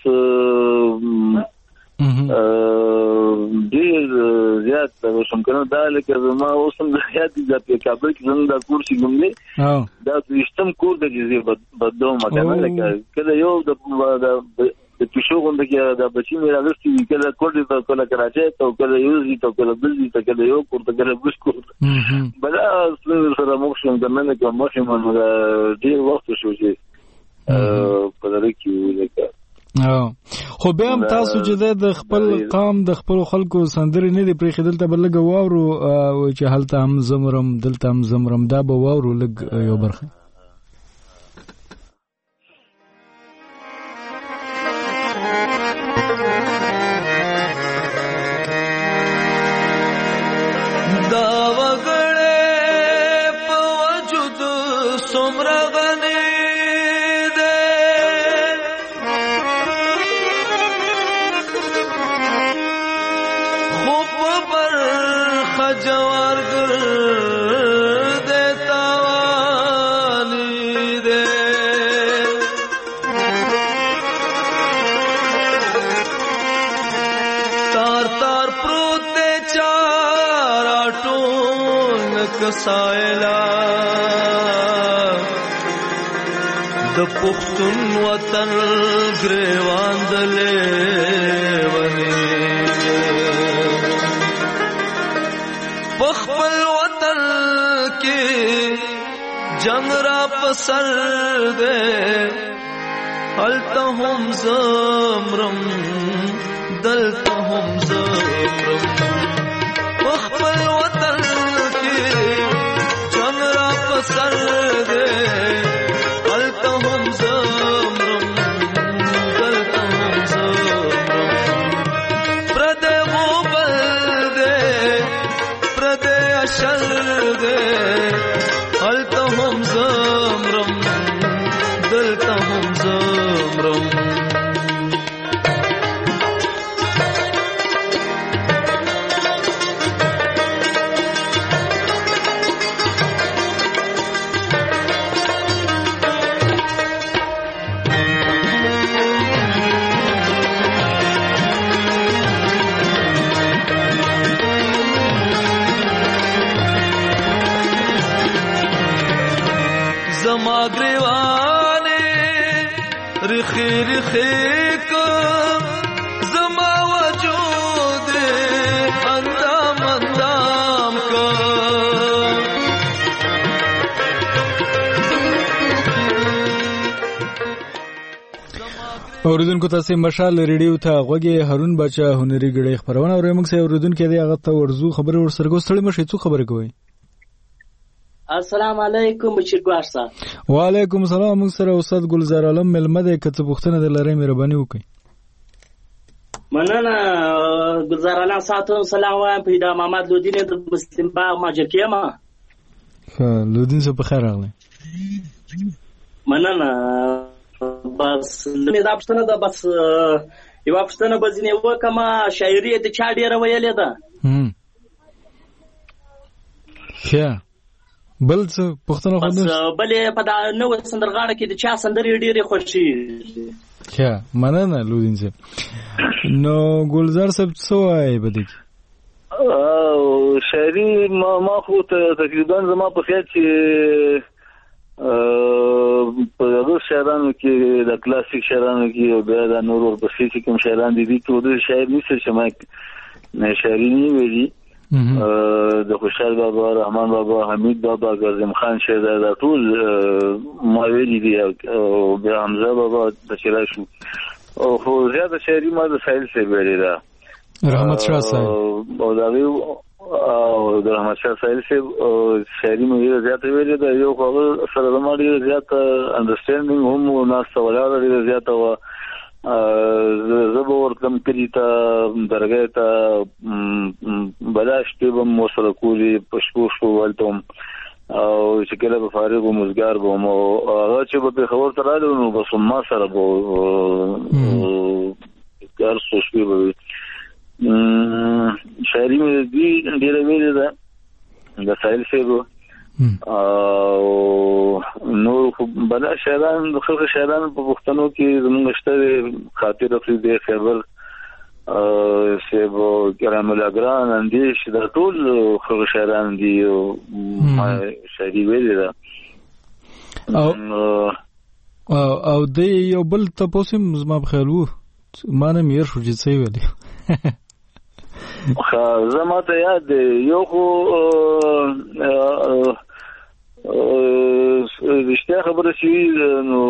ډیر زیات شم کنه دا لکه زما اوسم زیات د کابل کې زنده کور شي ګملې دا وشتم کور د جزیره بدو مکنه لکه کله یو د پښو غونډه کې د بچی مې راغستې کله کوټه ته کله کراچي ته کله یوزي ته کله بلځي ته کله یو کور ته کله بل کور بلا سره مخ شم د مننه کوم مخه ډیر وخت شو چې په دغه کې لکه خو بیا هم تاسو چې د خپل قام د خپل خلکو سندرې نه دی پرې خدل ته بلګ واورو چې هلته هم زمرم دلته هم زمرم دا به واورو لګ یو برخه دا وګړې په وجود څومره غني جوار گر دیتا والی دے تار تار پروتے چار آٹون کسائلہ د پختون وطن گریوان دلے ونی بخبل وطن کی جنگ را پسر دے حلتا ہم زمرم دلتا ہم زمرم بخبل وطن کی جنگ را پسر دے حلتا ہم زمرم دلتا ہم زمرم پردے غوبل دے شل دے حلتا ہم زمرم دلتا ہم زمرم زما گریوانے رخی رخی کو زما وجود اندام اندام کو اوریدونکو تاسو مشال ریډیو ته غوږی هارون بچا هنري غړي خبرونه اورئ موږ سره اوریدونکو دی هغه ته ورزو خبره ورسره ګوستړی مشه څه خبره کوي السلام علیکم بشیرګوار صاحب وعلیکم السلام موږ سره استاد ګلزار عالم ملمه ده کته پښتنه د لری مهرباني وکړي مننه ګلزار عالم ساتو سلام وایم پیدا محمد لودین د مسلم با ماجر کېما لودین څه په خیر راغلی مننه بس مې دا پښتنه ده بس یو پښتنه بزنه وکما شاعري د چا ډیره ویلې ده ښه بل څه پښتنه خو بس بلې په دا نو سندرغاړه کې د چا سندري ډیره خوشي ښه مننه لودین صاحب نو ګلزار صاحب څه وایي بده کې شاعري ما خو تقریبا زما په خیال چې په هغه شاعرانو کې د کلاسیک شاعرانو کې او بیا د نور ورپسې چې کوم شاعران دي ټول شاعر نشي چې ما نه شاعري نه ویلي د خوشحال بابا، رحمان بابا، حمید بابا، کاظم خان شهزاد، دا ټول ما ویلي دي او بیا حمزه بابا د چلا شو او خو زیاته شاعري ما د ساحل صاحب ویلې ده، رحمت شاه صاحب او دا او د رحمت شاه صاحب شاعري مې ډېره زیاته ویلې ده. یو هغه سره زما ډېره زیاته انډرسټینډینګ هم ناسته ولاړه ډېره زیاته وه. زه به ورتلم کلي ته، درګۍ ته، بلا شپې به م ورسره کولې، په شپو هلته وم او چې کله به فارغ وم وزګار به وم او هغه چې به پېښور ته راغلو نو بس ما سره به هر څو شپې به وي. شاعري مې دوی ډېره ویلې ده د ساحل صاحب او نور خو بلا شاعران د خلق شاعران په پښتنو کې زموږ شته، خاطر افریدی خیبر صاحب، کرام الله ګران، اندیش، دا ټول خلق شاعران دي او ما شاعري ویلې ده. او د یو بل تاسو زما په خیال وو ما نه میر شو چې څه ویلې زما ته یاد یو خو رښتیا خبره شي نو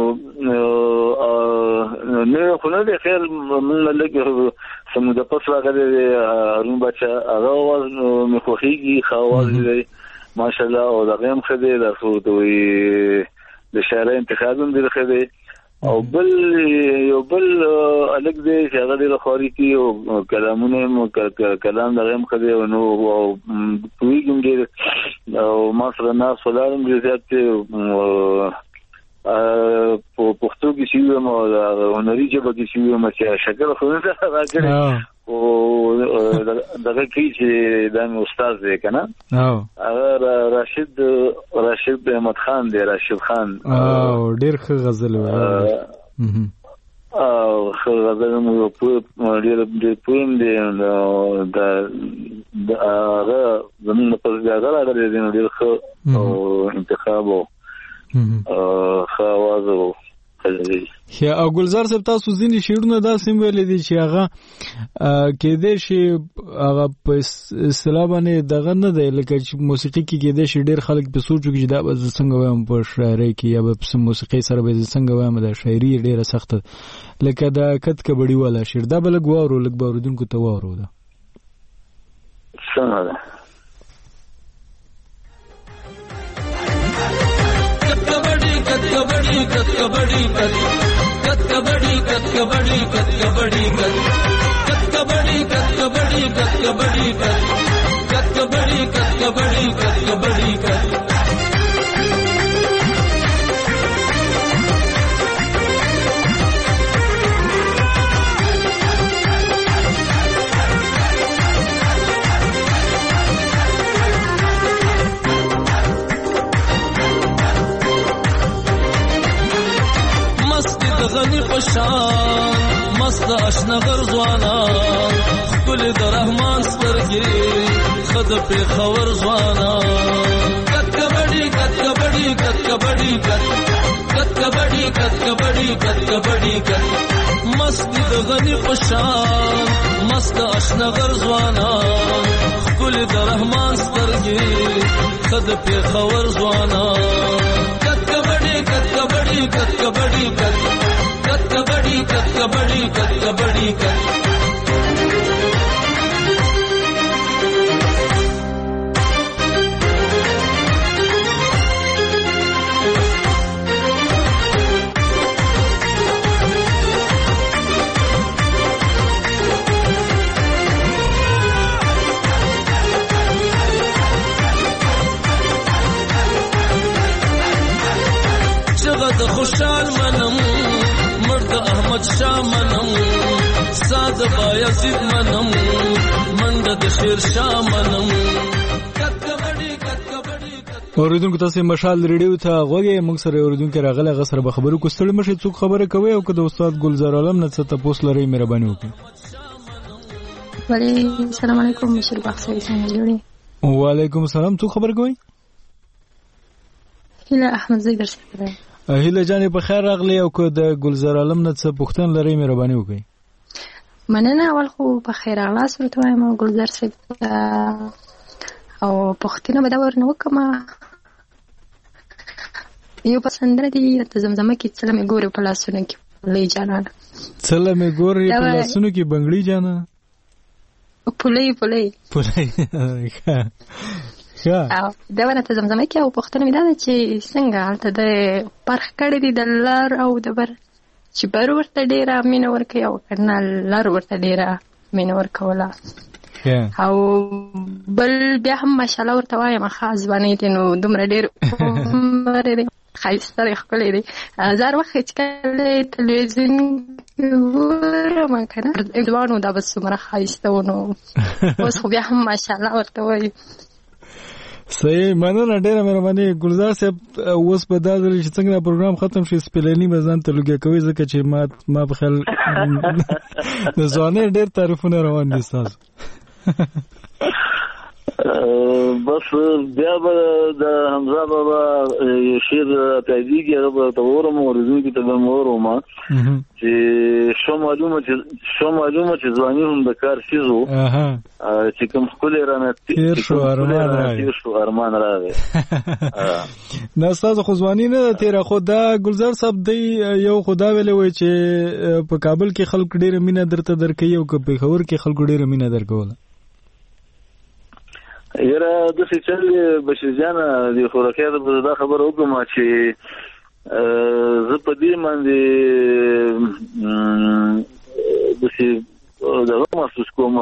نه خو نه دی خیر موږ لږ سمو د پس راغلی دی هارون بچه هغه اواز مې خوښېږي، ښه اواز دی ماشاءالله او د هغه هم ښه دی. دا څه ورته وایي د شاعرۍ انتخاب هم ډېر ښه دی. او بل یو بل الګ دی چې هغه ډېره خواري کوي او کلامونه کلام دغه هم ښه دی نو پوهېږم ډېر او ما سره ناست ولاړ هم ډېر زیات دی په پښتو کې شوي یم او هنري ژبه کې شوي یم چې شکل خو نه ده راکړې خو دغه کوي چې دا مې استاد دی که نه هغه راشد احمد خان دی، راشد خان ډېر ښه غزل او ښه غزل ډېر پویم دی هغه زمونږ په هغه راغلی دی نو ډېر ښه او انتخاب او ښه اواز او او ګلزار صاحب تاسو ځینې شعرونه داسې ویلي دي چې هغه کېدای شي هغه په اصطلاح باندې دغه نه دی لکه چې موسیقي کې کېدای شي ډېر خلک په سوچ وکړي چې دا به زه څنګه وایم په شاعرۍ کې یا به په موسیقۍ سره به زه څنګه وایم دا شاعري ډېره سخته لکه دا کت کبډي والا شعر دا به لږ واورو لږ به اورېدونکو ته واورو ده څنګه ده कबड्डी कबड्डी कबड्डी कबड्डी कबड्डी कबड्डी कबड्डी कबड्डी कबड्डी कबड्डी कबड्डी غنی پشان مست اشنا غرزوانا خپل د رحمان سترګې خد په خور زوانا کبډي کبډي کبډي کبډي کبډي کبډي مست د غنی پشان مست اشنا غرزوانا خپل د رحمان سترګې خد په خور زوانا کبډي کبډي کبډي कबड्डी कबड्डी कबड्डी जगत खुशहाल मनम مرد احمد شاه منم ساده بایزید منم مند د شیر شاه منم اوریدونکو تاسو مشال ریډیو ته غوږی موږ سره اوریدونکو راغله غسر به خبرو کوستل مشه څوک خبره کوي او که د استاد ګلزار عالم نه څه تاسو لري مهرباني وکړئ. وعلیکم السلام علیکم مشر بخشي څنګه جوړی؟ وعلیکم السلام څوک خبر کوي؟ هله احمد زیدر سره هله جانې په خیر راغلی او که د ګلزار عالم نه څه پوښتنه لري مهرباني وکړئ. مننه. اول خو په خیر راغلاست ورته وایم ګلزار صاحب او پوښتنه به دا ورنه وکړم. یو په سندره دی د زمزمه کې څله مې ګورې په لاسونو کې پلۍ جانانه، څله مې ګورې په لاسونو کې بنګړي جانانه، پلۍ دا ونه ته زمزمه کې. او پوښتنه مې دا ده چې څنګه هلته د پرخ کړی دی د لر او د بر، چې بر ورته ډېره مینه ورکوي او که نه لر ورته ډېره مینه ورکوله. او بل بیا هم ماشاءالله ورته وایم ښه ځوانۍ دی نو دومره ډېر عمر دی، ښایسته دی، ښکلی دی. زار وخت چې کله تلویزیون ګورم که نه ځوان و دا به څومره ښایسته و، نو اوس خو بیا هم ماشاءالله ورته وایي. صحیح، مننه، ډېره مهرباني ګلزار صاحب. اوس به دا ځل چې څنګه دا پروګرام ختم شي سپېلني به ځان ته لوګیا کوي، ځکه چې ما په خیال د ځوانۍ ډېر تعریفونه روان دي ستاسو. بس بیا به د حمزه بابا یو شعر تاییدېږي، هغه به ته وورم اورېدونکي ته به م وورم چې شو معلومه چې ځواني هم د کار څیز و، چې کوم ښکلی رانه تېر شو ارمان راغی. نه ستاسو خو ځواني نه ده تېره، خو دا ګلزار صاحب دی یو خو دا ویلی وی چې په کابل کې خلک ډېره مینه درته درکوي او که پېښور کې خلکو ډېره مینه درکوله. یاره داسې چل بشیر جانه د خوراکۍ دا خبره وکړم چې زه په دې باندې داسې دغه محسوس کوم،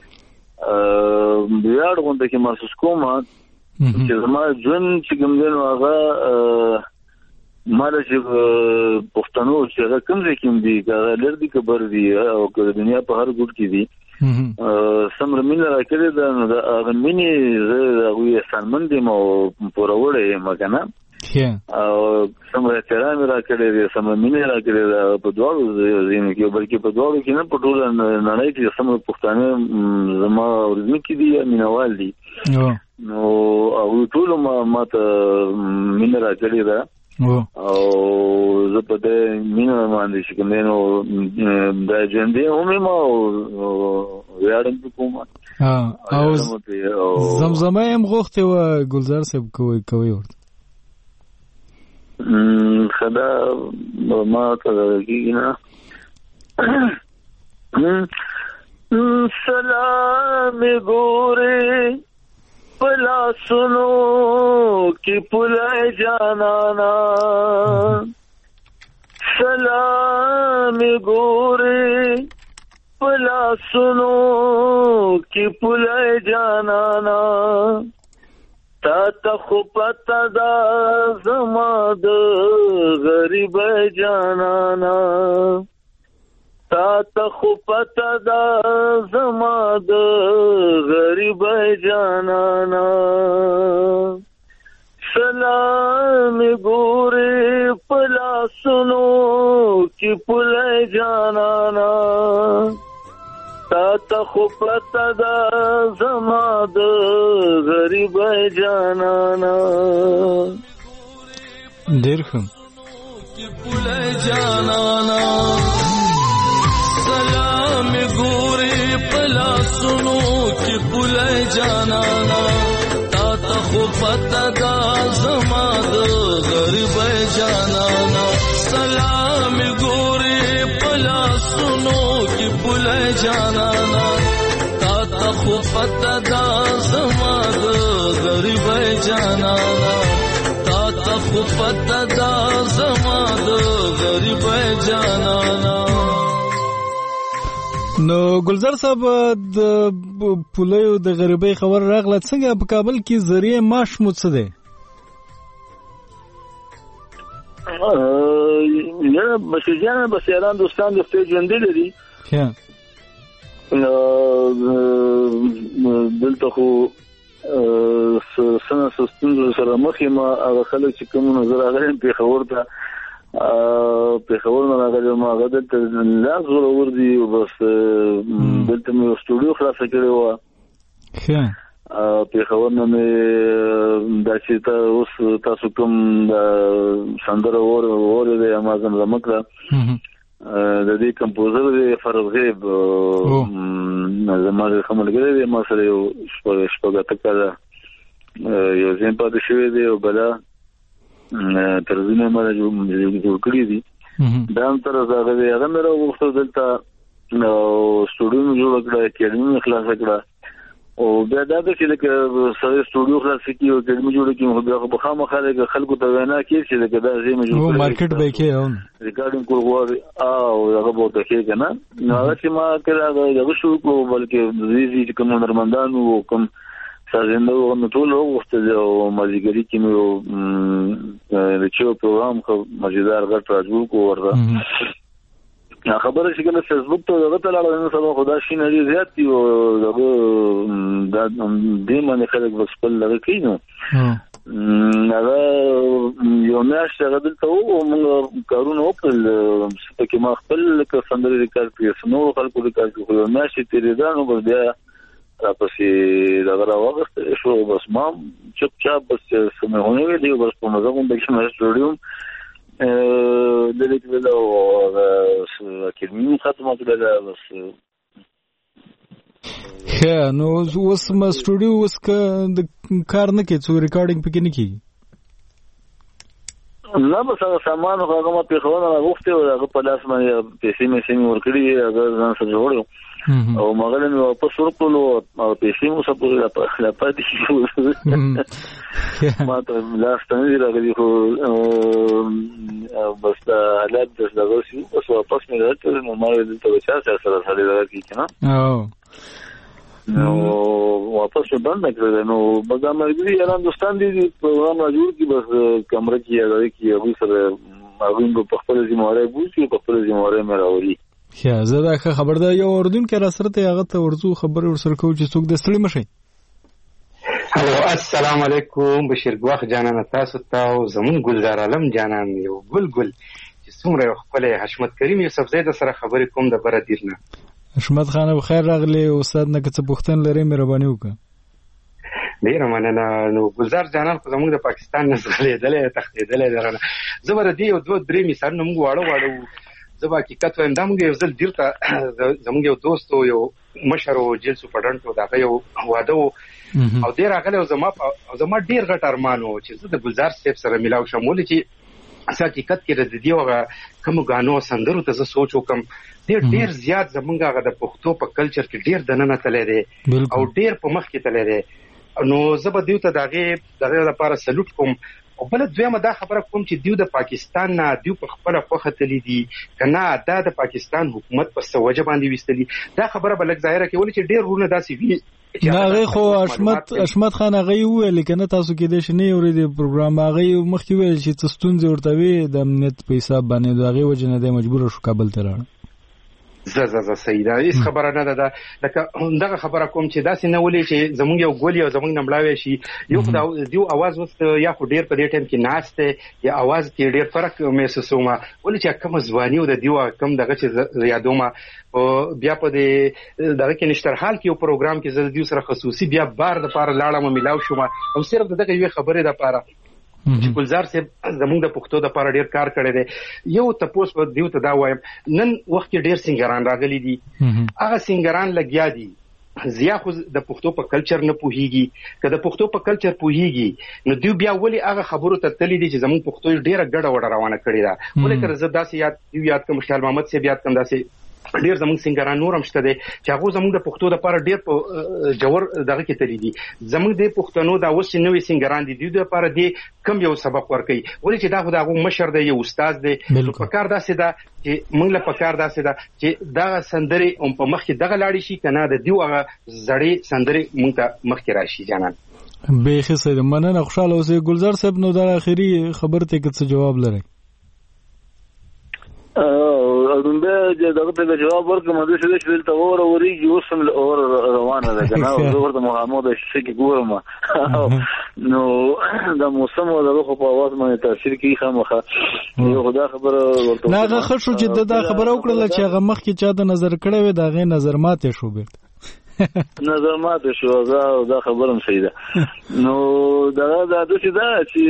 ویاړ غونډه کې محسوس کوم چې زما ژوند چې کوم دی نو هغه ماله چې پښتنو چې هغه کوم ځای کې دي، که هغه لر دي که بر دي او که د دنیا په هر ګوټ کې دي، څومره مینه راکړې ده نو د هغه مینې زه د هغوی احسانمند یم او پوروړی یم که نه، او څومره احترام یې راکړی دی، څومره مینه یې راکړې ده په دواړو ځایونو کې، بلکې په دواړو کې نه، په ټوله نړۍ کې څومره پښتانه زما اورېدونکي دي یا مینهوال دي، نو هغوی ټولو ما ته مینه راکړې ده او زه په دې مینه باندې چې کوم دی نو دا ژوندی هم یم او ویاړم پرې کوم. او زمزمه یې هم غوښتې وه ګلزار صاحب، کوئ ورته؟ ښه ده ما ته کېږي نه. سلام ګورې پلاسونو کی پلائے جانانا، سلام گورے پلاسونو کی پلائے جانانا، تا تخپت دا زماد غریب جانانا، تا تخپت دا زماد غریب جانانا، سلام گورے پلاسونو کی پلے جانانا، تا تخپت دا زماد غریب جانانا. ډېر ښه. سلام ګورې پلاسونو کې پلای جانانا، تا ته خو پته ده زما د غریب جانانا، سلام ګورې پلاسونو کې پلای جانانا، تا ته خو پته ده زما د غریب جانانا، تا ته خو پته ده زما د غریب جانانا. نو ګلزار صاحب د پولیو د غریبۍ خبر راغله، څنګه په کابل کې ذریعه معاش مو څه دی؟ یاره بشیر جانه بس یاران دوستان د خپل ژوندي لري، دلته خو څه ستونزو سره مخ یم. هغه خلک چې کوم نظر راغلی پېښور ته، پېښور نه راغلی یم، هغه دلته لاس زورور دي، بس دلته مې یو سټوډیو خلاصه کړې وه، پېښور نه مې دا چې اوس تاسو کوم سندره اورېدی ما زمزمه کړه، د دې کمپوزر دی فرض غیب زما د خملګری دی ما سره یو شپږ کاله یو ځین پاتې شوی دی او بلا ترجمه ما جوړ کړی دی دا هم تر هغه دی هغه مې راغوښتل دلته سټوډیو جوړ کړه اکیډمي خلاص کړه او بیا دا چې لکه سره سټوډیو خلاص کړي او اکیډمي جوړ کړي خو بیا په خامہ خلک خلکو ته وینا کوي چې لکه دا زموږ جوړ کړي مارکیټ به کې ریکارډینګ کول غواړي او هغه به ته کې کنه نو هغه چې ما کړه هغه شو کو بلکې دې کوم نرمندانو کوم سازنده نو ټول وختل او مازیګری کې نو د چو پروګرام خو مزیدار غټ راځو کو ورته خبره چې کله فیسبوک ته دغه تلاړ نو سبا خدا شي نه زیات دی او دغه د دې باندې خلک وسپل لږ کینو هغه یو میاشت هغه دلته وو موږ کارونه وکړل چې ما خپل سندري ریکارډ کړی نو خلکو ریکارډ کړو یو میاشت تیرې ده نو بیا راپسې دغه راوغست شو بس ما چپ چاپ بس سمونه ویلې بس په مزه کوم دغه مې سټوډیوم دلته ویلو کېمې ختمه کړل بس نو اوس ما سټوډیو اوس کار نه کوي څو ریکارډینګ پکې نه کیږي نه بس هغه سامان هغه ما په خوانه غوښته او هغه په لاس باندې پیسې مې سمې ورکړي هغه ځان سره جوړو او مګر نو په سورکلو او پیسې مو سپور لا پاتې شو ما ته لاس ته نه راغلی خو بس دا حالات دغه شو بس واپس مې راځي نو ما دې ته چا سره راځي کنه نو واپس بند کړل نو بګا مرګري یاران دوستان دي پروګرام جوړ کی بس کمره کې هغه کې هغه سره هغه په خپل ذمہواری بوزي په خپل ذمہواری مې راوړي زه دا خبردار یو اردن کې را سره ته هغه ته ورزو خبر ورسره کوم چې څوک د ستړي مشي هلو السلام علیکم بشیر ګواخ جانان تاسو ته زمون ګلزار عالم جانان یو ګل چې څومره خپل حشمت کریم یوسف زید سره خبرې کوم د بره دیرنه حشمت خان بخیر راغلی استاد نه کڅ پوښتنه لري مهرباني وکړه ډیر مننه نو ګلزار جانان خو زموږ د پاکستان نه زغلیدل تختیدل درنه زبر دی یو دوه درې مثال موږ واړو زبا حقیقت وایم دا موږ یو ځل دیرته زموږ یو دوست یو مشر او جلسو پډنټو دا یو واده او ډیر راغلی او زما ډیر غټ ارمان و چې زه د ګلزار صاحب سره ملاو شم ولې چې حقیقت کې د دې وغه کوم غانو سندرو ته زه سوچ وکم ډیر زیات زمونږ هغه د پښتو په کلچر کې ډیر دننه تللی دی او ډیر په مخ کې تللی دی نو زه به دیو ته دغه لپاره سلوټ کوم او بل دویمه دا خبره کوم چې دیو د پاکستان نه دیو په خپل خوخه تللی دي کنه دا د پاکستان حکومت په سوجه باندې وستلی دا خبره بلک ظاهره کې ولې چې ډیر رونه داسې وی هغه خو اشمت خان هغه ویل کنه تاسو کې د شنه اورید پروګرام هغه مخکې ویل چې تستونځ ورته وی د امنیت په حساب باندې دغه وجنه د مجبور شو کابل ته راړ زه سیدا هیڅ خبره نه ده لکه دغه خبره کوم چې داسې نه ولې چې زمونږ یو ګول یو زمونږ نملاوي شي یو دیو आवाज وست یا خو ډیر په دې ټیم کې ناشته یا आवाज کې ډیر فرق محسوسومه ولې چې کوم ځواني او د دیو کم دغه چې یادومه او بیا په دې دغه کې نشترحال کې یو پروګرام کې زه دیو سره خصوصي بیا بار د پاره لاړم ملاو شوم او صرف دغه یو خبره د پاره چې ګلزار صاحب زموږ د پښتو د لپاره ډیر کار کړی دی یو تاسو په دیو ته دا وایم نن وخت کې ډیر سنگران راغلي دي هغه سنگران لګیا دي زیا خو د پښتو په کلچر نه پوهیږي که د پښتو په کلچر پوهیږي نو دیو بیا ولی هغه خبرو ته تللی دي چې زموږ پښتو ډیره ګډه وډه روانه کړې ده ولې که زه داسې یاد کوم خیال محمد صاحب یاد کوم داسې ډیر زموږ سنگران نور هم شته دي چې هغه زموږ د پښتو لپاره ډیر په جوړ دغه کې تللی دي زموږ د پښتنو دا اوس نوې سنگران دي د لپاره دي کم یو سبق ورکي ولې چې دا خو دغه مشر دی یو استاد دی په کار داسې ده چې موږ له پکار داسې ده چې دا سندري په مخ کې دغه لاړی شي کنه د دیو هغه زړې سندري موږ ته مخ کې راشي جانان به خسته مننه خوشاله اوسې ګلزار صاحب نو دا اخیری خبر ته څه جواب لري اړوند دغه ته جواب ورکړم د څه چې دلته اوريږي اوس هم روانه ده کنه او ورته محمد شکی ګورم نو دا موسم دغه په اواز باندې تاثیر کوي خامخه یو خدا خبره ورته نه خو چې دا خبره وکړه چې هغه مخ کې چا د نظر کړه وي دا غي نظر ماته شو بیرته نظر ماته شو دا خبرم صحیح ده. نو دا داسې ده چې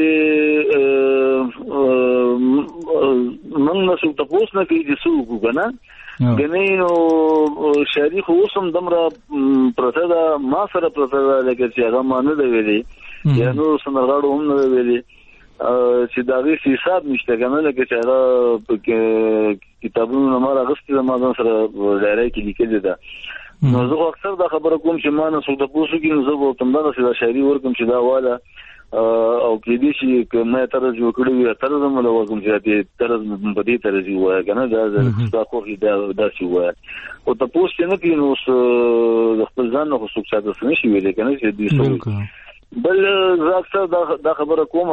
موږ نه څوک تاسو نه کوي چې څوک وګنه غنی نو شهري خو اوسم دمره پرته ده ما سره پرته ده لکه چې هغه ما نه دی ویلي یا نو سندرغاړو هم نه ویلي چې دا وی حساب نشته کنه لکه چې هغه کتابونو ما راغستې ما ځان سره ډایری کې لیکل ده. نو زه اکثر دا خبره کوم چې ما نه څوک تاسو کې نو زه به تم دا شهري ورکم چې دا واله او کې دې چې کومه طرز جوړ کړی وي طرز مله وکم چې دې طرز په دې طرز وایي کنه دا خو دا شی وایي او تاسو نه کې نو خپل ځان نو څوک څه نشي ویل کنه چې دې بل زه اکثر دا خبره کوم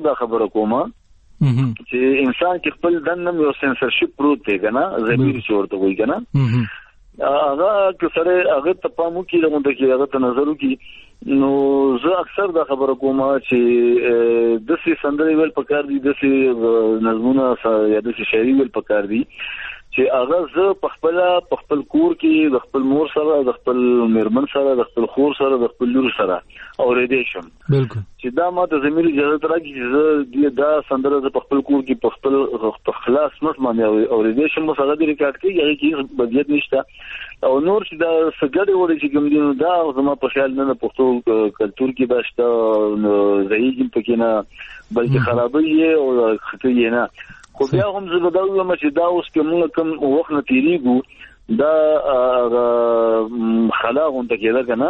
چې انسان کې خپل دنه یو سنسرشپ پروت دی کنه زمير شورته وایي کنه هغه کسره هغه ته پامو کې لغونده کې هغه ته نظر وکي. نو زه اکثر دا خبره کوم چې د سي سندري ویل پکار دي د سي نظمونه یا د سي شعري ویل پکار دي چې هغه زه په خپل کور کې د خپل مور سره د خپل میرمن سره د خپل خور سره د خپل لور سره اورېدې شم بالکل چې دا ماته زمير اجازه راکړي چې دا سندره په خپل کور کې په خلاص مت باندې اورېدې شم هغه د ریکارډ کې هغه کې بدیت نشته او نور چې دا سګړې وړي چې کوم دي دا زما په خیال نه پښتو کلچر کې باشته زهیږي پکې نه بلکې خرابې او خطي نه خو بیا هم زه به دا وایم چې دا اوس کوم وخت نه تیریږو دا خلا غونډه کېده کنه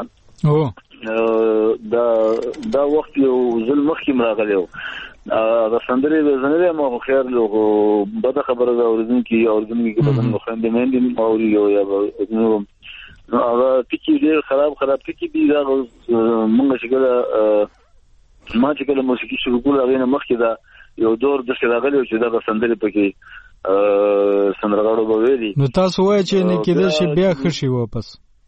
دا وخت یو ځل مخکې راغلی و دا سندرې زنه ما خو خیر له بد خبره دا اوریدونکو کې بدن خويندې مېندې ماوري یو یا نو هغه ټکی ډېر خراب ټکی دی دا موږ چې کله موسیقي شروع کول هغه نه مخکې دا یو دور د شراغلي چې دا سندرې پکې سندرغاړو به ویلي. نو تاسو وایئ چې نه کېده چې بیا خشي واپس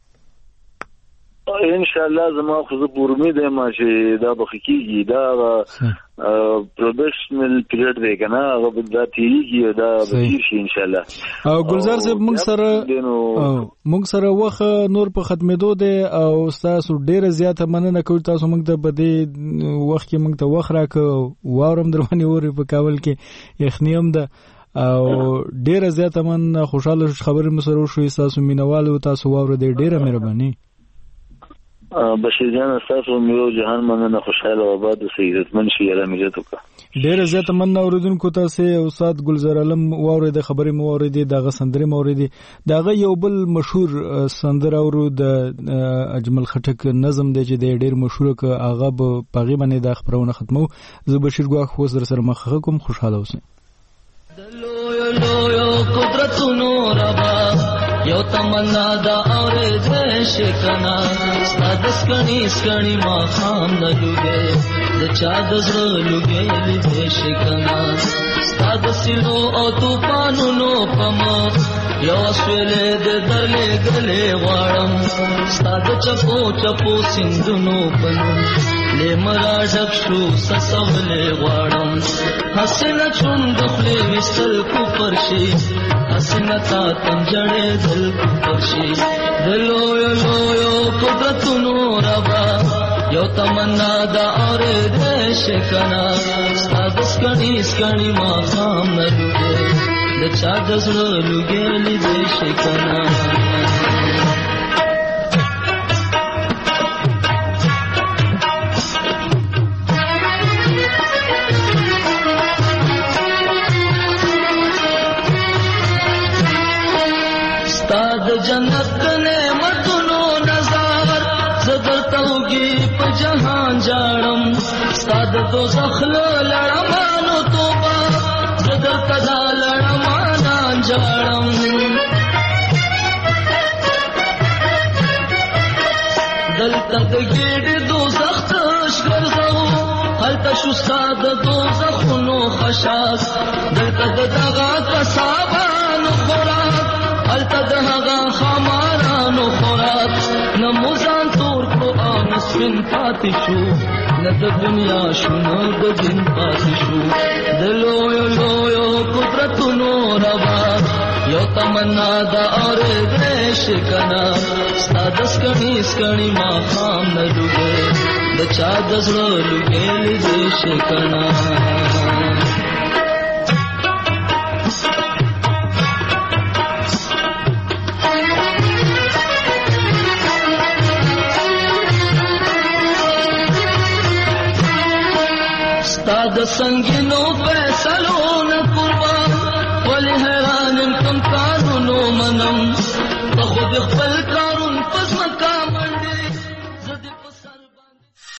ان شاء الله زما خو زه پورمې ده ما چې دا بخکیږي دا پروډکشنل پیریډ دی کنه هغه دا تیریږي دا بهیر شي ان شاء الله. او ګلزار صاحب موږ سره وخت نور په ختمېدو دی او تاسو ډیره زیاته مننه کوم تاسو موږ ته بده وخت کې موږ ته وخت راکو وارم درونی اوري په کابل کې یخنیم ده او ډیره زیاته من خوشاله خبرې مسرو شو تاسو مینوالو تاسو واور دی ډیره مهرباني بشیر جان تاسو میو جهان مننه خوشاله او آباد اوسئ عزتمن شئ الله مجد وکړه. ډیره زیاته من اوریدونکو تاسو استاد ګلزار علم واورید خبرې مو اوریدې دغه سندرې مو اوریدې دغه یو بل مشهور سندر اورو د اجمل خټک نظم دی چې ډیر مشهور ک هغه په پاغي باندې د خبرونه ختمو. زه بشیر ګواخ خو سره مخ کوم خوشاله اوسئ. لو قدرتونو ربا یو تمنا دا اور دیش کنا ستاد سکنی ما خام نه لګي د چا د زړه لګي دیش کنا ستاد سینو او طوفانونو پم یو سویلې د درلې غلې غواړم ستاد چپو سندونو پنو لمرا ډکشو سسولې غواړم حسنه چوند خپل وستل کو پرشي حسنه تا تنجړې دل کو پرشي دلو یو قدرتونو ربا یو تمنا دا اور دیش کنا ستاد سکنی ما خام نه لګي د چا د زړه لګي دیش کنا جنت نعمتونو نظر زدر توگی په جهان جاړم ستاد دوزخ لړمانو توبه زدر تدا لړمان جاړم دلته د ګډ دوزخ تشګرځو هلته شو ستاد دوزخونو خشاس دلته دغه کسابانو خوراک هلته دغه خمارانو خوراک نموزان تور کو آن سپین پاتې شو نه د دنیا شنو د دین پاتې شو د لویو لویو قدرتونو روا یو تمنا دا اورېدلی شي کنه ستا د سکڼي ماښام نه لوګې د چا د زړه لوګې لیدی شي کنه د سنگینو فیصلو نه قربان ولی حیران کم قانونو منم په خود خپل